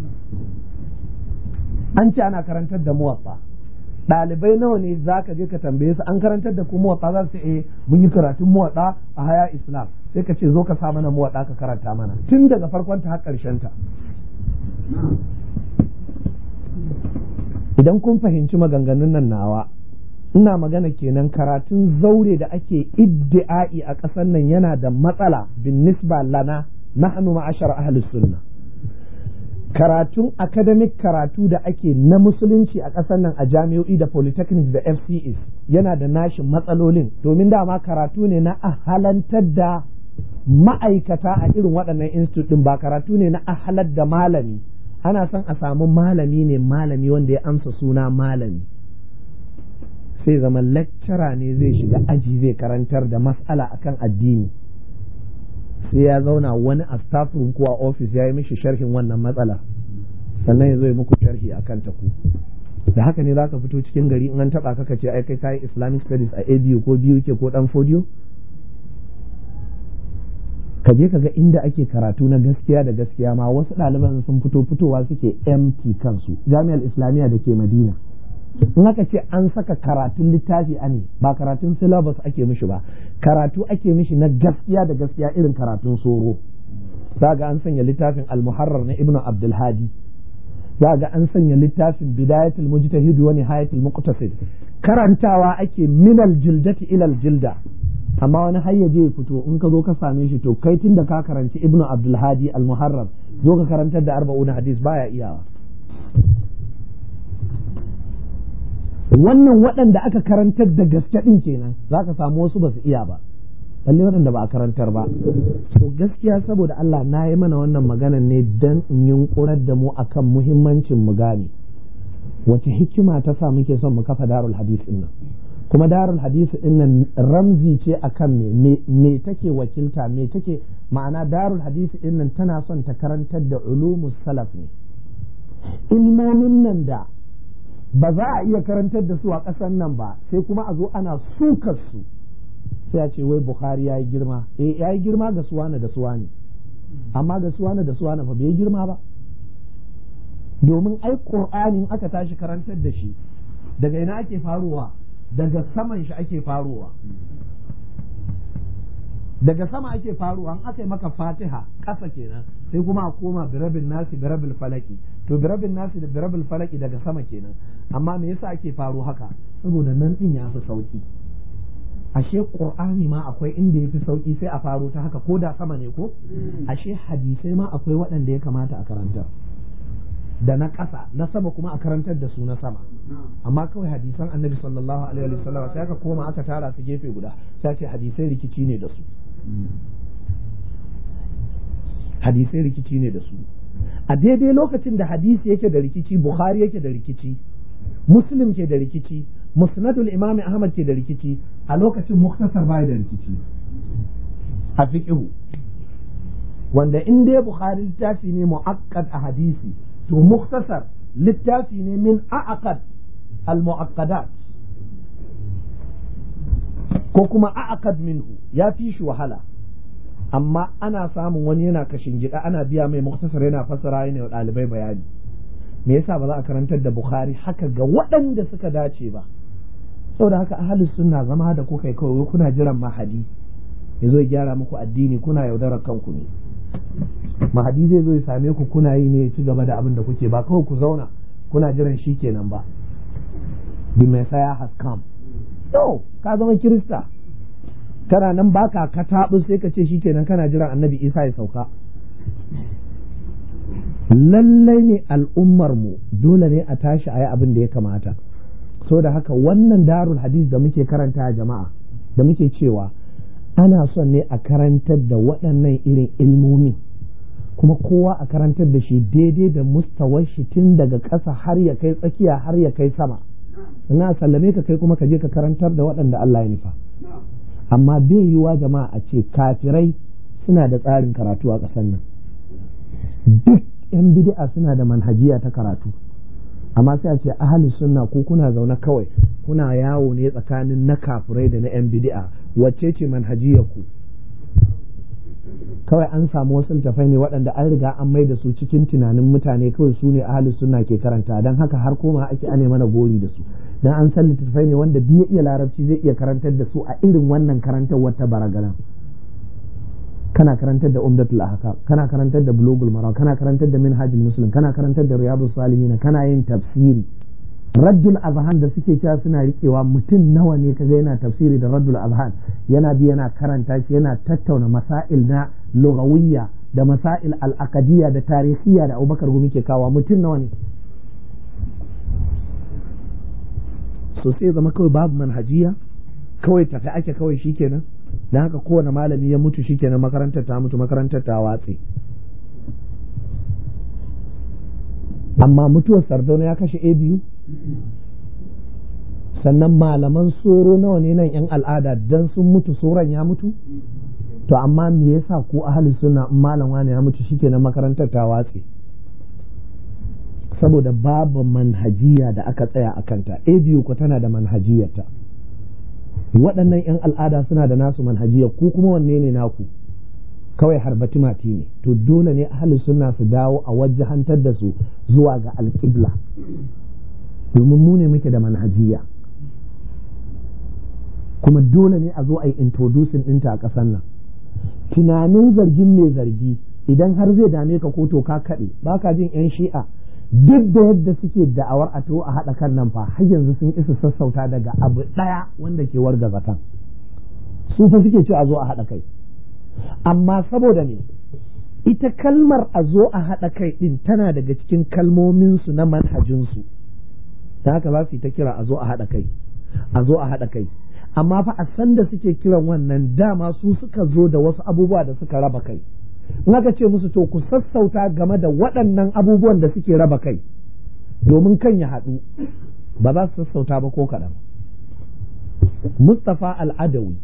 An ce ana karantar da Muwatta. Ɗalibai nawa ne za ka je ka tambaye su, an karantar da ku Muwatta? Za su ce mun yi karatun Muwatta a Haya Islam. Sai ka ce zo ka sa mana Muwatta ka karanta mana tun daga farkon ta har ƙarshen ta. idan kun fahimci maganganun nan nawa, ina magana kenan karatun zaure da ake iddi'ai a ƙasar nan yana da matsala bin nisba lana nahnu ma'ashar ahlus sunna. Karatun academic karatu da ake na musulunci a ƙasar nan a jami'o'i da polytechnics da FCS yana da nashin matsalolin, domin dama karatu ne na ahalantar da ma'aikata a irin waɗannan institute ɗin, ba karatu ne na ahalar da malami. Ana son a samu malami ne malami wanda ya amsa suna malami, sai zama lecturer ne zai shiga aji zai karantar da mas'ala akan addini, sai ya zauna wani a staff room ko a office ya yi mishi sharhin wannan matsala, sannan ya zo ya muku sharhi akan ta ku. Da haka ne za ka fito cikin gari in an taɓa ka ce ai kai kayi Islamic studies a ABU ko BUK ko Dan Fodiyo. Ka je ka ga inda ake karatu na gaskiya da gaskiya ma wasu ɗaliban sun fitowa suke empty kansu. Jami'ar Islamiyya da ke Madina, in aka ce an saka karatun littafi a ne, ba karatun syllabus ake mishi ba, karatu ake mishi na gaskiya da gaskiya irin karatun soro. Za ga an sanya littafin Al-Muharrar na Ibn Abdul Hadi, za ga an sanya littafin Bidayatul Mujtahid wa Nihayatul Muqtasid. Karantawa ake minal jildati ilal jilda, amma wani har ya je fito in ka zo ka same shi, to kai tun da ka karanci Ibn Abdul Hadi Al-Muharrar, zo ka karantar da 40 hadis, baya iyawa. Wannan waɗanda aka karantar da gaske ɗin kenan, za ka samu wasu ba su iya ba, balle waɗanda ba a karantar ba. To gaskiya saboda Allah na yi mana wannan maganan ne don in yunƙurar da mu akan muhimmancin mu gane wace hikima ta sa muke son mu kafa darul hadis ɗin nan, kuma darul hadis ɗin nan ramzi ce akan me take wakilta, me take ma'ana. Darul hadis ɗin nan tana son ta karantar da ulumus salaf ne, ilmomin nan da ba za a iya karantar da su a ƙasar nan ba, sai kuma a zo ana sukar su, sai a ce wai Bukhari ya yi girma. Ya yi girma ga suwana da suwani, amma ga suwana da suwana fa bai yi girma ba, domin ai Qur'ani aka tashi karantar da shi daga ina ake faruwa? Daga saman shi ake faruwa, daga sama ake faruwa. An aka yi maka Fatiha ƙasa kenan, sai kuma a koma birabin nasi birabil falaki, to birabin nasi da birabil falaki daga sama kenan. Amma me yasa ake faru haka? Saboda nan din ya fi sauki. Ashe Qur'ani ma akwai inda ya fi sauki sai a faro ta haka, ko da sama ne ko? Ashe hadisai ma akwai waɗanda ya kamata a karantar da na ƙasa, na sama kuma a karantar da su na sama. Amma kawai hadisan Annabi sallallahu alaihi wa sallam sai aka koma aka tara su gefe guda, sai ce hadisai rikici ne da su. Hadisai rikici ne da su. A daidai lokacin da hadisi yake da rikici, Bukhari yake da rikici, Muslim ke da rikici, Musnadul Imam Ahmad ke da rikici, a lokacin Muktasar bai da rikici a fiqhu, wanda in dai Bukhari littafi ne mu'akkad a hadisi, to Muktasar littafi ne min a'aqad al-mu'aqqadat, ko kuma a'aqad minhu, ya fi shi wahala. Amma ana samun wani yana kashin gida, ana biya mai Muktasar yana fassara yana wa ɗalibai bayani. Me yasa ba za a karantar da Bukhari haka ga waɗanda suka dace ba? Saboda haka ahlus sunna zama da kuka yi kawai kuna jiran mahadi ya zo ya gyara muku addini, kuna yaudarar kanku ne. Mahadi zai zo ya same ku kuna yi ne ya ci gaba da abin da kuke, ba kawai ku zauna kuna jiran shi kenan ba. The Messiah has come. To ka zama Kirista, kana nan baka katabu sai ka ce shi kenan kana jiran Annabi Isa ya sauka. Lallai ne al'ummar mu dole ne a tashi a yi abin da ya kamata. So da haka wannan darul hadis da muke karanta jama'a, da muke cewa ana son ne a karantar da waɗannan irin ilmomi, kuma kowa a karantar da shi daidai da mustawar shi tun daga ƙasa har ya kai tsakiya har ya kai sama. Na sallame ka kai kuma ka je ka karantar da waɗanda Allah ya nufa. Amma bai yiwa jama'a a ce kafirai suna da tsarin karatu a ƙasar nan, duk 'yan bid'a suna da manhajiya ta karatu, amma sai a ce ahli sunna ko kuna zaune kawai kuna yawo ne tsakanin na kafirai da na 'yan bid'a. Wacce ce manhajiyar ku? Kawai an samu wasu littafai ne waɗanda an riga an mai da su cikin tunanin mutane, kawai su ne ahli sunna ke karanta, don haka har koma ake ane mana gori da su, dan an san littafai ne wanda duk ya iya larabci zai iya karantar da su a irin wannan karantar wata baragana. Kana karantar da Umdatul Ahkam, kana karantar da Bulughul Maram, kana karantar da Minhajul Muslim, kana karantar da Riyadus Salihin, kana yin tafsiri, raddul azhan da suke cewa suna riƙewa, mutum nawa ne kaga yana tafsiri da raddul azhan, yana bi yana karanta shi, yana tattauna masail na lugawiyya da masail al-aqdiyya da tarihiyya da Abubakar Gumi ke kawo, mutum nawa ne? So sai zama kawai babu manhajiya, kawai tafi ake kawai shikenan. Dan haka kowane malami ya mutu shikenan, makarantar ta mutu, makarantar ta watse. Amma mutuwar Sardauna ya kashe ABU, sannan malaman soro nawa ne nan yan al'ada dan sun mutu soron ya mutu. To amma me yasa ku ahli sunna in malam wani ya mutu shikenan makarantar ta watse? Saboda babu manhajiya da aka tsaya a kanta. ABU ko tana da manhajiyarta, waɗannan yan al'ada suna da nasu manhajiyar, ku kuma wanne ne naku? Kawai harbati mati ne. To dole ne ahli sunna su dawo a wajahantar da su zuwa ga alƙibla, domin mu ne muke da manhajiya, kuma dole ne a zo a yi introducing ɗinta a ƙasar nan. Tunanin zargin mai zargi idan har zai dame ka ko to ka kaɗe, ba ka jin 'yan shi'a duk da yadda suke da'awar a to a haɗa kan nan fa har yanzu sun isa sassauta daga abu ɗaya wanda ke wargaza kan. Su fa suke ce a zo a haɗa kai, amma saboda ne ita kalmar a zo a haɗa kai ɗin tana daga cikin kalmominsu na manhajinsu, ta haka za su yi ta kira a zo a haɗa kai, a zo a haɗa kai. Amma fa a san da suke kiran wannan dama su suka zo da wasu abubuwa da suka raba kai. In aka ce musu to ku sassauta game da waɗannan abubuwan da suke raba kai domin kan ya haɗu, ba za su sassauta ba ko kaɗan. Mustapha Al-Adawi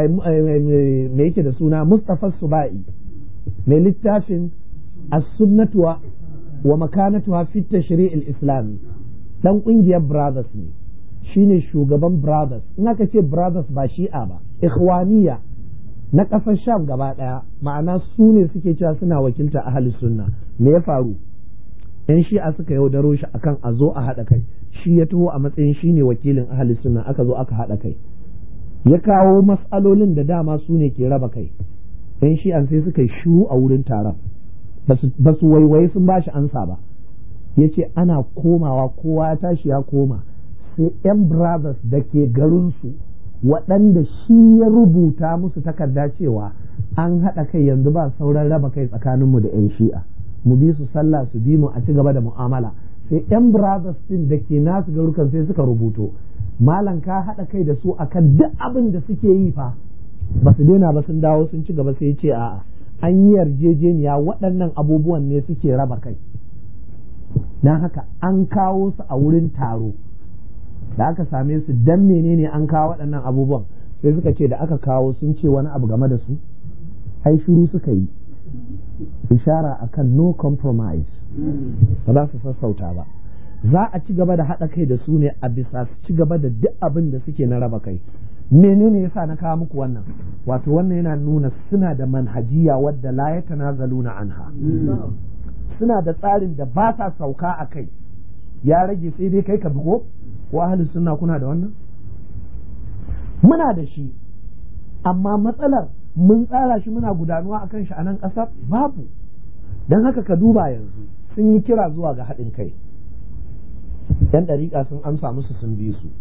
me yake da suna Mustapha Subai mai littafin As-Sunnatu wa Makanatuha fi Tashri' al-Islami, dan ƙungiyar Brothers ne, shine shugaban Brothers. In aka ce Brothers ba Shi'a ba, Ikhwaniyya na ƙasar Sham gaba ɗaya, ma'ana su ne suke cewa suna wakilta ahlus sunna. Me ya faru? yan Shi'a suka yaudaro shi akan a zo a haɗa kai, shi ya taho a matsayin shi ne wakilin ahlus sunna, aka zo aka haɗa kai, ya kawo mas'alolin da dama su ne ke raba kai. yan Shi'an sai suka yi shiru a wurin taron, ba su waiwaye sun ba shi ansa ba. Ya ce ana komawa, kowa ya tashi ya koma, sai 'yan Brothers da ke garinsu waɗanda shi ya rubuta musu takarda cewa an haɗa kai, yanzu ba sauran raba kai tsakaninmu da 'yan Shi'a, mu bi su sallah su bi mu a ci gaba da mu'amala. Sai 'yan Brothers din da ke nasu garukan sai suka rubuto, malam ka haɗa kai da su akan duk abin da suke yi fa ba su daina ba, sun dawo sun ci gaba. Sai ce a'a, an yi yarjejeniya waɗannan abubuwan ne suke raba kai, don haka an kawo su a wurin taro. Da aka same su dan menene an kawo waɗannan abubuwan, sai suka ce da aka kawo sun ce wani abu game da su, ai shiru suka yi, ishara akan no compromise, ba za su sassauta ba, za a ci gaba da haɗa kai da su ne a bisa su ci gaba da duk abin da suke na raba kai. Menene yasa na kawo muku wannan? Wato wannan yana nuna suna da manhajiya wadda la yatanazaluna anha, suna da tsarin da ba sa sauka a kai, ya rage sai dai kai ka bugo. Ko ahlus sunna kuna da wannan? Muna da shi, amma matsalar mun tsara shi muna gudanuwa akan shi a nan ƙasar babu. Don haka ka duba yanzu sun yi kira zuwa ga haɗin kai, yan ɗariƙa sun amsa musu sun bi su.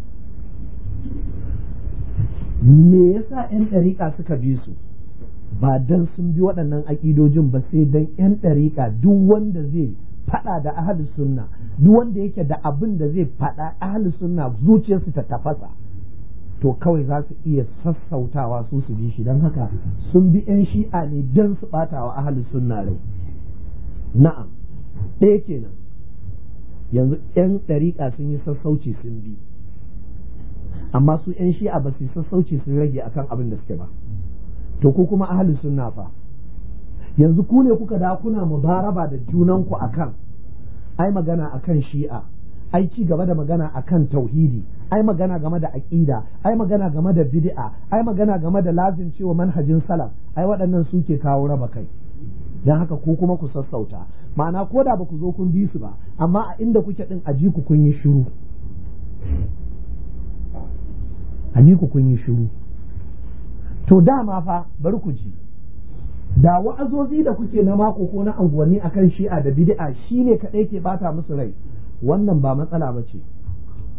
Me yasa yan ɗariƙa suka bi su? Ba dan sun bi waɗannan aƙidojin ba, sai dan yan ɗariƙa duk wanda zai faɗa da ahlus sunna, duk wanda yake da abin da zai faɗa ahlus sunna zuciyarsu ta tafasa, to kawai za su iya sassautawa su bi shi. Don haka sun bi yan Shi'a ne don su ɓata wa ahlus sunna rai. Na'am, ɗaya kenan. Yanzu yan ɗariƙa sun yi sassauci sun bi, amma su yan Shi'a ba su yi sassauci sun rage akan abin da suke ba. To ku kuma ahlus sunna fa, yanzu ku ne kuka da kuna mubaraba da junanku akan ai magana akan Shi'a, ai ci gaba da magana akan tauhidi, ai magana game da aqida, ai magana game da bid'a, ai magana game da lazim cewa manhajin salaf, ai waɗannan suke kawo raba kai. Dan haka ku kuma ku sassauta, ma'ana ko da ba ku zo kun bi su ba, amma a inda kuke din aji ku kun yi shiru, aji ku kun yi shiru. To dama fa bari ku ji, da wa'azozi da kuke na mako ko na anguwanni akan Shi'a da bid'a shine kadai ke bata musu rai, wannan ba matsala ba ce.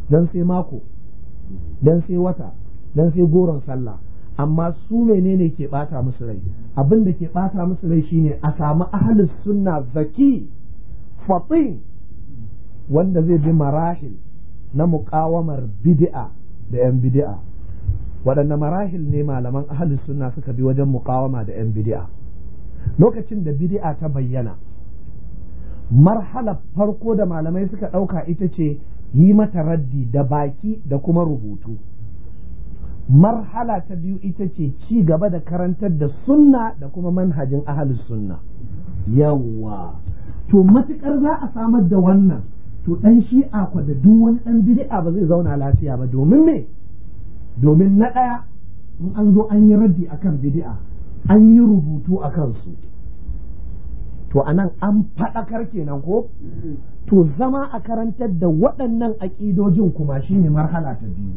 dan sai mako, dan sai wata, dan sai goron sallah. Amma su menene ke bata musu rai? Abin da ke bata musu rai shine a samu ahlus sunna zaki fatin wanda zai bi marahil na muqawamar bid'a da yan bid'a. Waɗanne marahil ne malaman ahlus sunna suka bi wajen muqawama da yan bid'a? Lokacin da bid'a ta bayyana, marhalar farko da malamai suka ɗauka ita ce yi mata raddi da baki da kuma rubutu. Marhala ta biyu ita ce ci gaba da karantar da sunna da kuma manhajin ahlus sunna. Yawwa, to matukar za a samar da wannan, to dan shi'a kwa da duk wani dan bid'a ba zai zauna lafiya ba. Domin me? Domin na ɗaya, in an zo an yi raddi akan bid'a, an yi rubutu akan su, to anan an faɗakar kenan ko? To zama a karantar da waɗannan aƙidojin kuma shine marhala ta biyu.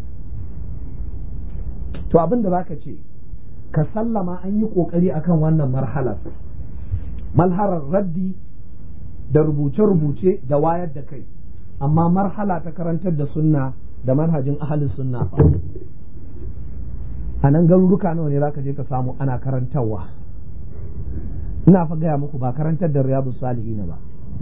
To abin da zaka ce, ka sallama an yi ƙoƙari akan wannan marhalar raddi da rubuce-rubuce da wayar da kai, amma marhala ta karantar da sunna da manhajin ahalin sunna fa a nan garuruka nawa ne zaka je ka samu ana karantarwa? Ina fa gaya muku ba karantar da riyadus salihin ba,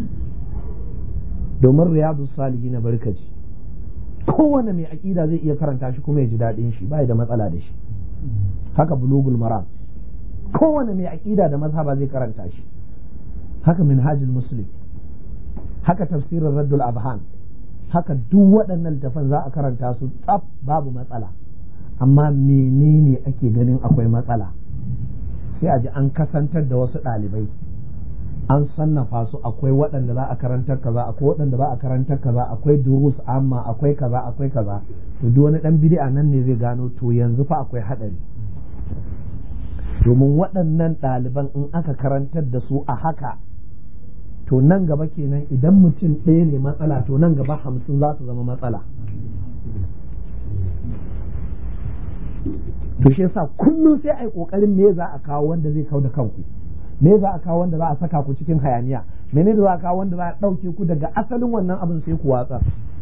domin riyadus salihin barkaci kowane mai aƙida zai iya karanta shi kuma ya ji daɗin shi, bai da matsala da shi. Haka bulugul maram, kowane mai aƙida da mazhaba zai karanta shi. Haka minhajul muslim, haka tafsirin raddul abhan, haka duk waɗannan littafan za a karanta su tsaf babu matsala. Amma menene ake ganin akwai matsala? Sai a ji an kasantar da wasu ɗalibai, an sannafa su, akwai waɗanda za a karantar kaza, akwai waɗanda ba a karantar kaza, akwai durus amma akwai kaza akwai kaza. To duk wani ɗan bid'a nan ne zai gano to yanzu fa akwai haɗari, domin waɗannan ɗaliban in aka karantar da su a haka, to nan gaba kenan idan mutum ɗaya ne matsala, to nan gaba 50 za su zama matsala. To shi yasa kullum sai ai kokarin me za a kawo wanda zai kau da kanku, me za a kawo wanda za a saka ku cikin hayaniya, mene za a kawo wanda za a ɗauke ku daga asalin wannan abin sai ku watsa.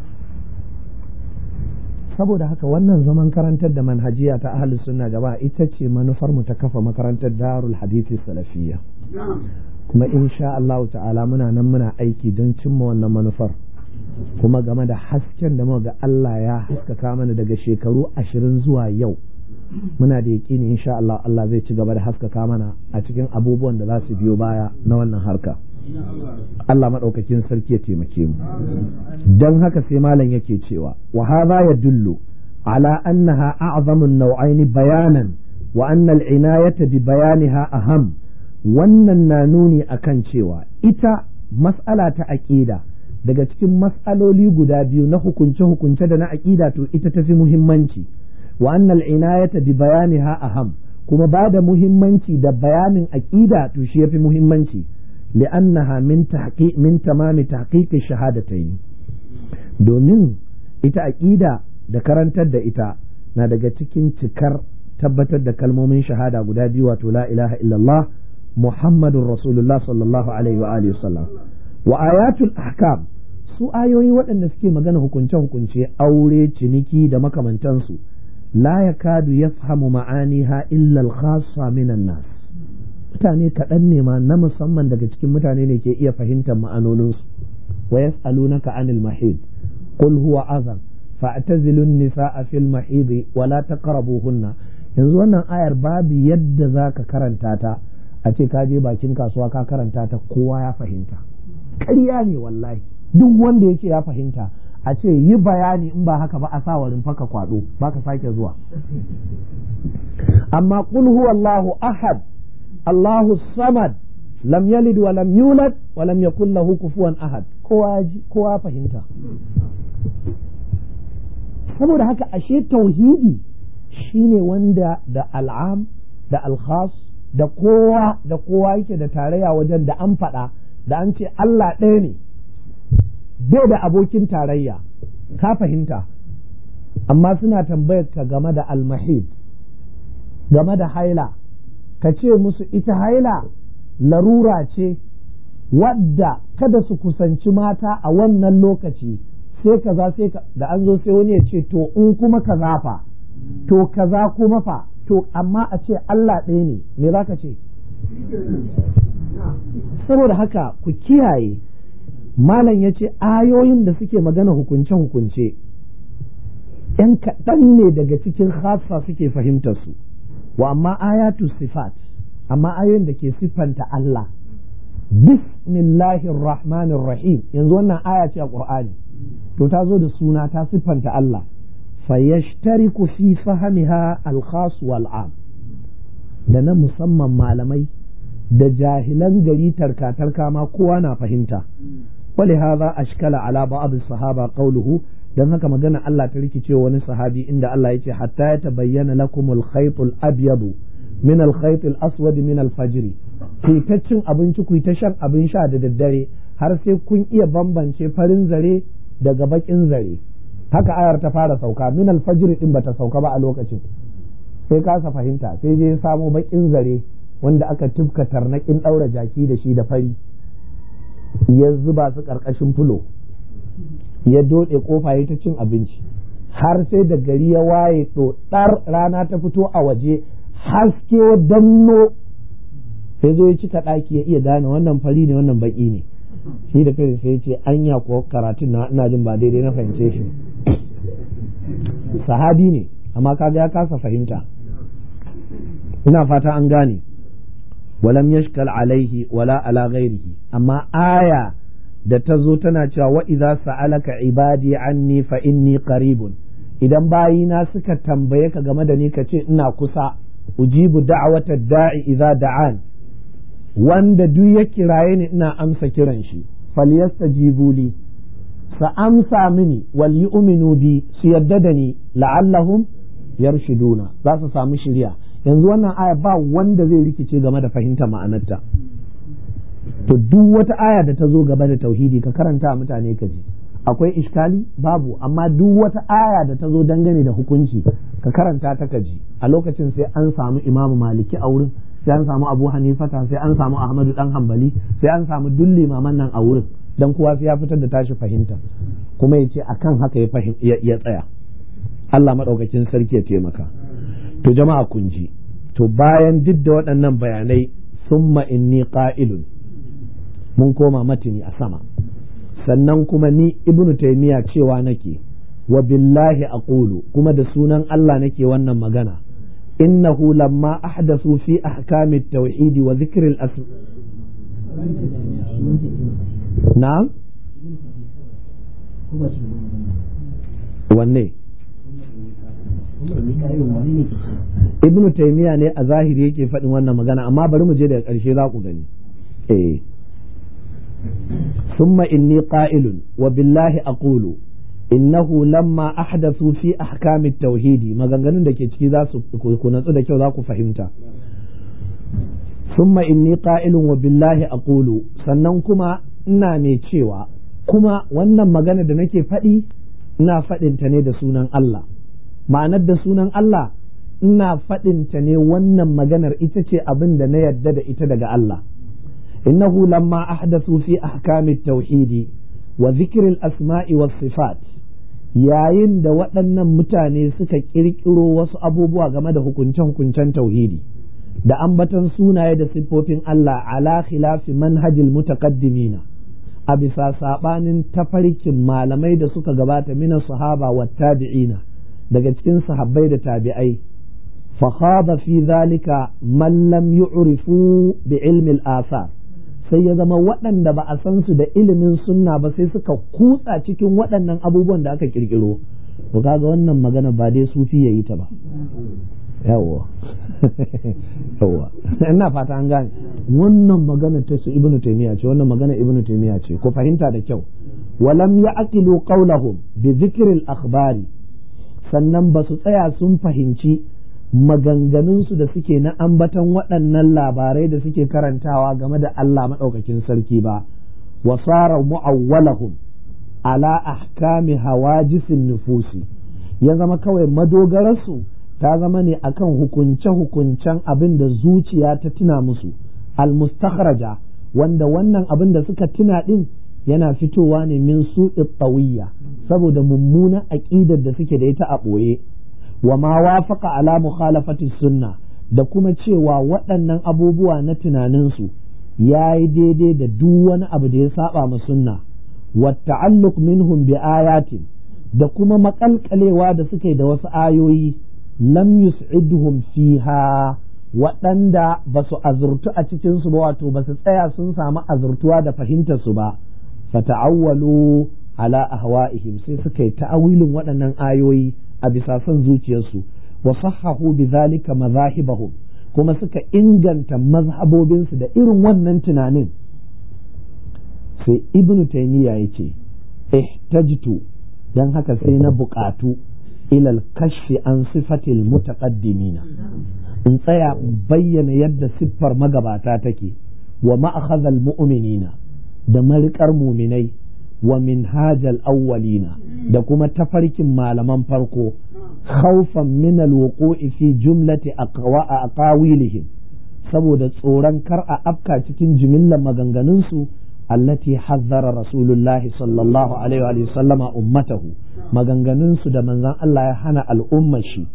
Saboda haka wannan zaman karantar da manhajiya ta ahlus sunna jama'a ita ce manufar mu ta kafa makarantar Darul Hadisi Salafiyya, kuma insha Allah ta'ala muna nan muna aiki don cimma wannan manufar, kuma game da hasken da muka ga Allah ya haskaka mana daga shekaru 20 zuwa yau, muna da yaƙini insha Allah Allah zai ci gaba da haskaka mana a cikin abubuwan da za su biyo baya na wannan harka. Allah maɗaukakin sarki ya taimake mu. Don haka sai malam yake cewa wa hadha yadullu ala annaha a'zamu an-naw'ain bayanan wa anna al-inayata bi bayaniha aham. Wannan na nuni akan cewa ita mas'ala ta aqida daga cikin mas'aloli guda biyu na hukunce-hukunce da na aqida, to ita tafi muhimmanci. Wa anna al-inayata bi bayaniha aham, kuma ba da muhimmanci da bayanin aqida to shi yafi muhimmanci. لأنها من تمام تحقيق الشهادتين. domin ita aqida da karantar da ita na daga cikin cikar tabbatar da kalmomin shahada guda biyu, wato la ilaha illallah muhammadur rasulullah sallallahu alaihi wa alihi wasallam. Wa ayatul ahkam, su ayoyi waɗanda suke magana hukunce hukunce, aure, ciniki da makamantansu, la yakadu yafhamu ma'aniha illa al-khassa minan nas. Mutane kaɗan ne ma na musamman daga cikin mutane ne ke iya fahimtar ma'anoninsu. Wa yas'alunaka anil mahid qul huwa azan fa'tazilun nisaa fil mahid wa la taqrabuhunna. Yanzu wannan ayar babu yadda zaka karanta ta a ce ka je bakin kasuwa ka karanta ta kowa ya fahimta. Ƙarya ne wallahi, duk wanda yake ya fahimta a ce yi bayani, in ba haka ba a sa warin faka kwado baka sake zuwa. Amma qul huwallahu ahad Allahu samad lam yalid wa lam yulad wa lam yakul lahu kufuwan ahad, kowa fahimta. Saboda haka ashe tauhidi shine wanda da al'am da al-khas da kowa yake da tarayya wajen da an faɗa, da an ce Allah ɗaya ne bai da abokin tarayya, ka fahimta. Amma suna tambayar ka game da al-mahid, game da haila, ka ce musu ita haila larura ce wadda kada su kusanci mata a wannan lokaci sai kaza da an zo sai wani ya ce to in kuma kaza fa to kaza kuma fa to amma a ce Allah ɗaya ne me za ka ce? Saboda haka ku kiyaye, malam ya ce ayoyin da suke magana hukunce-hukunce ‘yan kaɗan ne daga cikin khassa suke fahimtar su, wa amma ayatu sifat, amma ayoyin da ke siffanta Allah, bismillahir rahmanir rahim, yanzu wannan aya ce a ƙur'ani, to ta zo da suna ta siffanta Allah, fayashtariku fi fahmiha al-khas wal am, da na musamman malamai da jahilan gari tarka ma kowa na fahimta. Wali hadha ashkala ala ba'd as-sahaba qawluhu, dan haka magana Allah ta rikice wani sahabi inda Allah yace hatta ya tabayyana lakumul khaytul abyad min al-khaytil aswad min al-fajr, ku ta cin abinci ku ta shan abin sha da daddare har sai kun iya bambance farin zare daga bakin zare. Haka ayar ta fara sauka, min al-fajr din bata sauka ba a lokacin, sai kasa fahimta sai je samo bakin zare wanda aka tufka tarnakin daura jaki da shi da fari, ya zuba su karkashin fulo, ya dode kofa ya ta cin abinci har sai da gari ya waye ɗar rana ta fito a waje, haske danno, sai zo ya cika ɗaki ya iya gane wannan fari ne wannan baki ne. Shi da kai sai ya ce anya ko karatun na ina jin ba daidai na fahimce shi. Sahabi ne amma kaga ya kasa fahimta. Ina fata an gane. Walam yashkal alaihi wala ala ghairihi, amma aya da ta zo tana cewa wa idza sa'alaka ibadi anni fa inni qaribun, idan bayina suka tambaye ka game da ni ka ce ina kusa, ujibu da'wata da'i idza da'an, wanda duk ya kiraye ni ina amsa kiran shi, falyastajibu li, sa amsa mini wal yu'minu bi, su yadda da ni la'allahum yarshuduna, za su samu shiriya. Yanzu wannan aya ba wanda zai rikice game da fahimtar ma'anarta. To duk wata aya da ta zo gaba da tauhidi ka karanta mutane ka ji akwai iskali babu, amma duk wata aya da ta zo dangane da hukunci ka karanta ta ka ji. A lokacin sai an samu Imam Maliki a wurin, sai an samu Abu Hanifata, sai an samu Ahmadu dan Hanbali, sai an samu duk limaman nan a wurin, dan kowa sai ya fitar da tashi fahimta kuma yace akan haka ya tsaya. Allah madaukakin sarki ya taimaka. To jama'a kun ji, to bayan duk da waɗannan bayanai, summa inni qa'ilun, mun koma matini a sama, sannan kuma ni Ibn Taymiyyah cewa nake, wa billahi aqulu, kuma da sunan Allah nake wannan magana, innahu lamma ahdathu fi ahkami at-tauhid wa dhikr al-asma. Na'am, wanne Ibn Taymiyyah ne a zahiri yake faɗin wannan magana, amma bari mu je daga ƙarshe za ku gani. Summa inni qa'ilun wa billahi aqulu innahu lamma ahdathu fi ahkami at-tauhid, maganganun da ke ciki za su ku natsu da kyau za ku fahimta. Summa inni qa'ilun wa billahi aqulu, sannan kuma ina mai cewa, kuma wannan magana da nake faɗi ina faɗinta ne da sunan Allah. Ma'anar da sunan Allah, ina faɗinta ne wannan maganar ita ce abin da na yadda da ita daga Allah. Innahu lamma ahdathu fi ahkamit tauhidi wa zikril asma'i was sifat, yayin da waɗannan mutane suka ƙirƙiro wasu abubuwa game da hukunce-hukuncen tauhidi da ambaton sunaye da siffofin Allah ala khilafi manhajil mutaqaddimina, a bisa sabanin tafarkin malamai da suka gabata mina sahaba wa tabi'ina, daga cikin sahabbai da tabi'ai, fa khada fi zalika man lam yu'rifu bi ilmi al-athar, sai ya zama waɗanda ba a san su da ilimin sunna ba sai suka kutsa cikin waɗannan abubuwan da aka kirkiro. To kaga wannan magana ba dai sufi yayi ta ba. Yawwa ina fata an gane wannan magana ta su Ibn Taymiyyah ce, wannan magana Ibn Taymiyyah ce, ku fahimta da kyau. Walam ya'qilu qawlahum bi dhikril akhbari, sannan ba su tsaya sun fahimci maganganunsu da suke na ambatan waɗannan labarai da suke karantawa game da Allah maɗaukakin sarki ba, wa sara mu'awwalahum ala ahkami hawajisin nufusi, ya zama kawai madogararsu ta zama ne akan hukunce-hukuncen abin da zuciya ta tuna musu, al-mustakhraja, wanda wannan abin da suka tuna din yana fitowa ne min su'i tawiyya saboda mummunan aqidar da suke da ita a ɓoye wa ma wafaqa ala mukhalafati sunna da kuma cewa waɗannan abubuwa na tunaninsu ya yi daidai da duk wani abu da ya saba ma sunna wa ta'alluq minhum bi ayatin da kuma makalkalewa da suke da wasu ayoyi lam yus'idhum fiha waɗanda ba su azurtu a cikinsu ba wato ba su tsaya sun samu azurtuwa da fahimtar su ba fata'awwalu ala ahwa'ihim sai suka yi ta'awilin waɗannan ayoyi a bisa son zuciyarsu wa sahhahu bidhalika mazahibahum kuma suka inganta mazhabobinsu da irin wannan tunanin sai ibnu taymiya yace ihtajtu dan haka sai na buƙatu ilal kashfi an sifatil mutaqaddimina in tsaya bayyana yadda siffar magabata take wa ma'akhadhal mu'minina da mariƙar muminai wa minhajal awwalina da kuma tafarkin malaman farko khawfan min alwuqu'i fi jumlati aqawilihim saboda tsoron kar a afka cikin jimillar maganganunsu allati hazzara rasulullahi sallallahu alaihi wa sallama ummatahu maganganunsu da manzon Allah ya hana al'ummar shi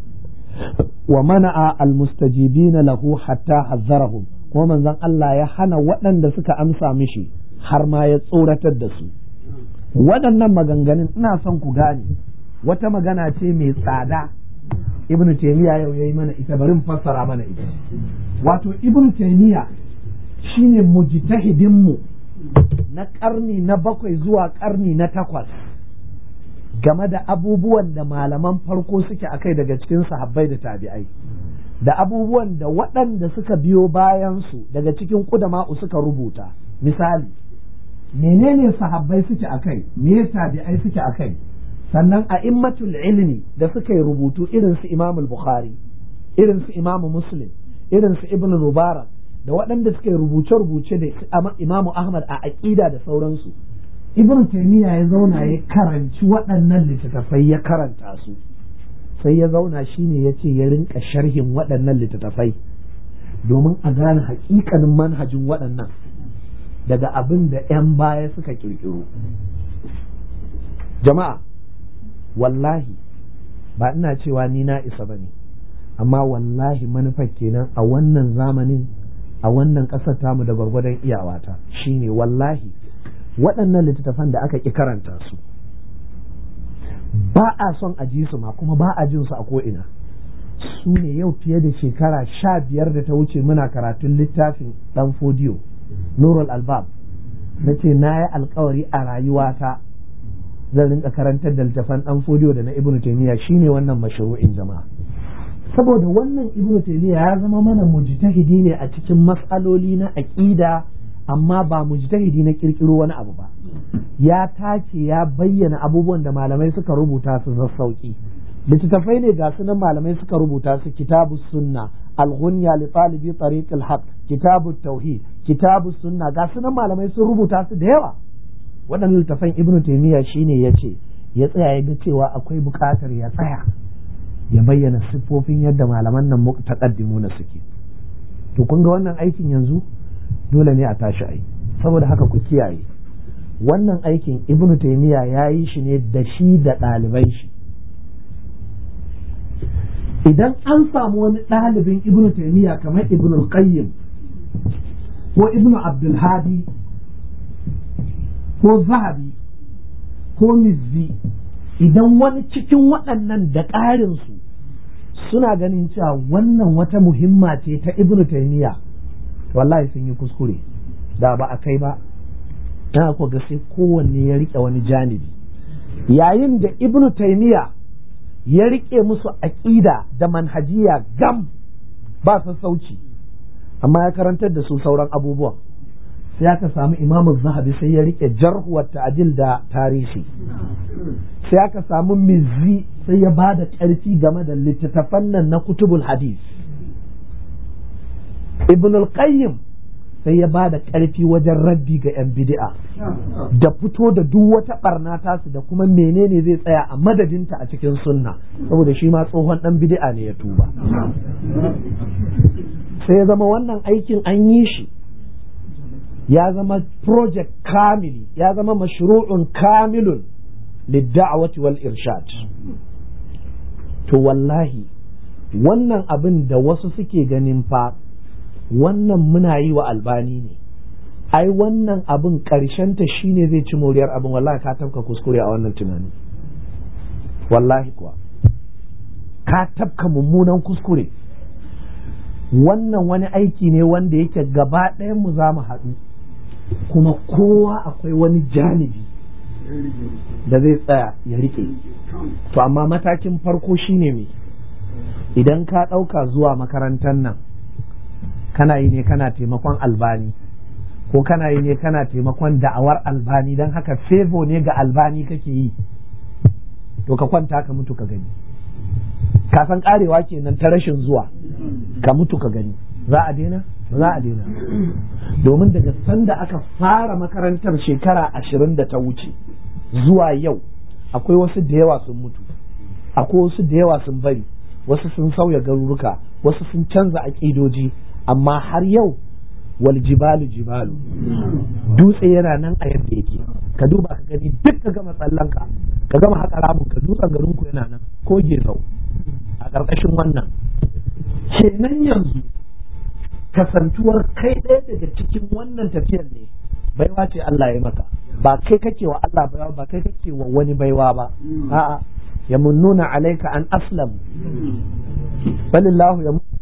wa mana'a almustajibina lahu hatta hazzarahum kuma manzon Allah ya hana waɗanda suka amsa mishi har ma ya tsoratar da su waɗannan maganganun ina son ku gane wata magana ce mai tsada ibnu taymiya yau yayi mana ita bari mu fassara mana ita wato ibnu taymiya shine mujtahidin mu na ƙarni na 7 zuwa ƙarni na 8 game da abubuwan da malaman farko suke akai daga cikin sahabbai da tabi'ai da abubuwan da waɗanda suka biyo bayansu daga cikin ƙudama'u suka rubuta misali menene sahabbai suke akai me tabi'ai suke akai sannan a immatul ilmi da suka yi rubutu irin su Imam Bukhari irin su Imam Muslim irin su Ibn Mubarak da waɗanda suka yi rubuce-rubuce da Imam Ahmad a aqida da sauransu Ibn Taymiyyah ya zauna ya karanci waɗannan littattafai ya karanta su sai ya zauna shine yace ya rinka sharhin waɗannan littattafai domin a gane haƙiƙanin manhajin waɗannan daga abin da 'yan baya suka ƙirƙiro jama'a wallahi ba ina cewa ni na isa bane amma wallahi manufar kenan a wannan zamanin a wannan ƙasar tamu da gwargwadon iyawata shine wallahi waɗannan littattafan da aka ƙi karanta su ba a son a ji su ma kuma ba a jin su a ko'ina su ne yau fiye da shekara 15 da ta wuce muna karatun littafin ɗan fodiyo Nurul Albab na ce na yi alkawari a rayuwata zan rinka karantar da littafan ɗan fodiyo da na Ibn Taymiyyah shine wannan mashru'in jama'a saboda wannan Ibn Taymiyyah ya zama mana mujtahidi ne a cikin mas'aloli na aqida amma ba mujtahidi na kirkiro wani abu ba ya tace ya bayyana abubuwan da malamai suka rubuta su na sauki littattafai ne ga sunan malamai suka rubuta su kitabus sunna al-ghunya li talibi tariq al-haq kitabut tauhid kitabus sunna ga sunan malamai sun rubuta su da yawa waɗannan littattafan Ibn Taymiyyah shine yace ya tsaya ya ga cewa akwai buƙatar ya tsaya ya bayyana siffofin yadda malaman nan mutaqaddimuna suke to kun ga wannan aikin yanzu dole ne a tashi ai saboda haka ku kiyaye wannan aikin Ibn Taymiyyah ya yi shi ne da shi da ɗaliban shi idan an samu wani ɗalibin Ibn Taymiyyah kamar Ibn al-Qayyim ko Ibn Abdul Hadi ko Zahabi ko Mizzi idan wani cikin waɗannan da ƙarinsu suna ganin cewa wannan wata muhimma ce ta Ibn Taymiyyah wallahi sun yi kuskure da ba a kai ba na ko ga sai kowanne ya rike wani janibi yayin da Ibn Taymiyyah ya rike musu aqida da manhajiya gam ba sassauci amma ya karantar da su sauran abubuwan sai aka samu Imam Zahabi sai ya rike jarh wa ta'dil da tarihi sai aka samu Mizzi sai ya bada ƙarfi game da littattafan nan na kutubul hadith Ibn al-Qayyim sai ya bada ƙarfi wajen raddi ga 'yan bid'a da fito da duk wata barna tasu da kuma menene zai tsaya a madadinta a cikin sunna saboda shi ma tsohon dan bid'a ne ya tuba sai ya zama wannan aikin an yi shi ya zama project kamili, ya zama mashru'un kamilun lidda'awati wal irshad. To wallahi wannan abin da wasu suke ganin fa wannan muna yi wa Albani ne, ai wannan abin ta shine zai ci moriyar abin, wallahi ka tafka kuskure a wannan tunani, wallahi kuwa ka tafka mummunan kuskure. Wannan wani aiki ne wanda yake gaba ɗayan mu za mu haɗu, kuma kowa akwai wani janibi da zai tsaya ya rike. To amma matakin farko shine me, idan ka ɗauka zuwa makarantar nan kana yi ne kana taimakon Albani, ko kana yi ne kana taimakon da'awar Albani, don haka favor ne ga Albani kake yi, to ka kwanta ka mutu ka gani. Ka san karewa kenan ta rashin zuwa, ka mutu ka gani. Za a daina? Ba za a daina. Domin daga sanda aka fara makarantar shekara 20 da ta wuce zuwa yau, akwai wasu da yawa sun mutu, akwai wasu da yawa sun bari, wasu sun sauya garuruka, wasu sun canza aƙidoji, amma har yau wal jibalu jibalu, dutse yana nan a yadda yake. Ka duba ka gani, duk ka gama tsallanka, ka gama haƙa ramun ka, dutsen garinku yana nan ko gezau a ƙarƙashin wannan. Kenan yanzu kasantuwar kai ɗaya daga cikin wannan tafiyar ne baiwa ce Allah ya maka, ba kai kake wa Allah baiwa, ba kai kake wa wani baiwa ba. A'a, yamunnuna alaika an aslam balillahu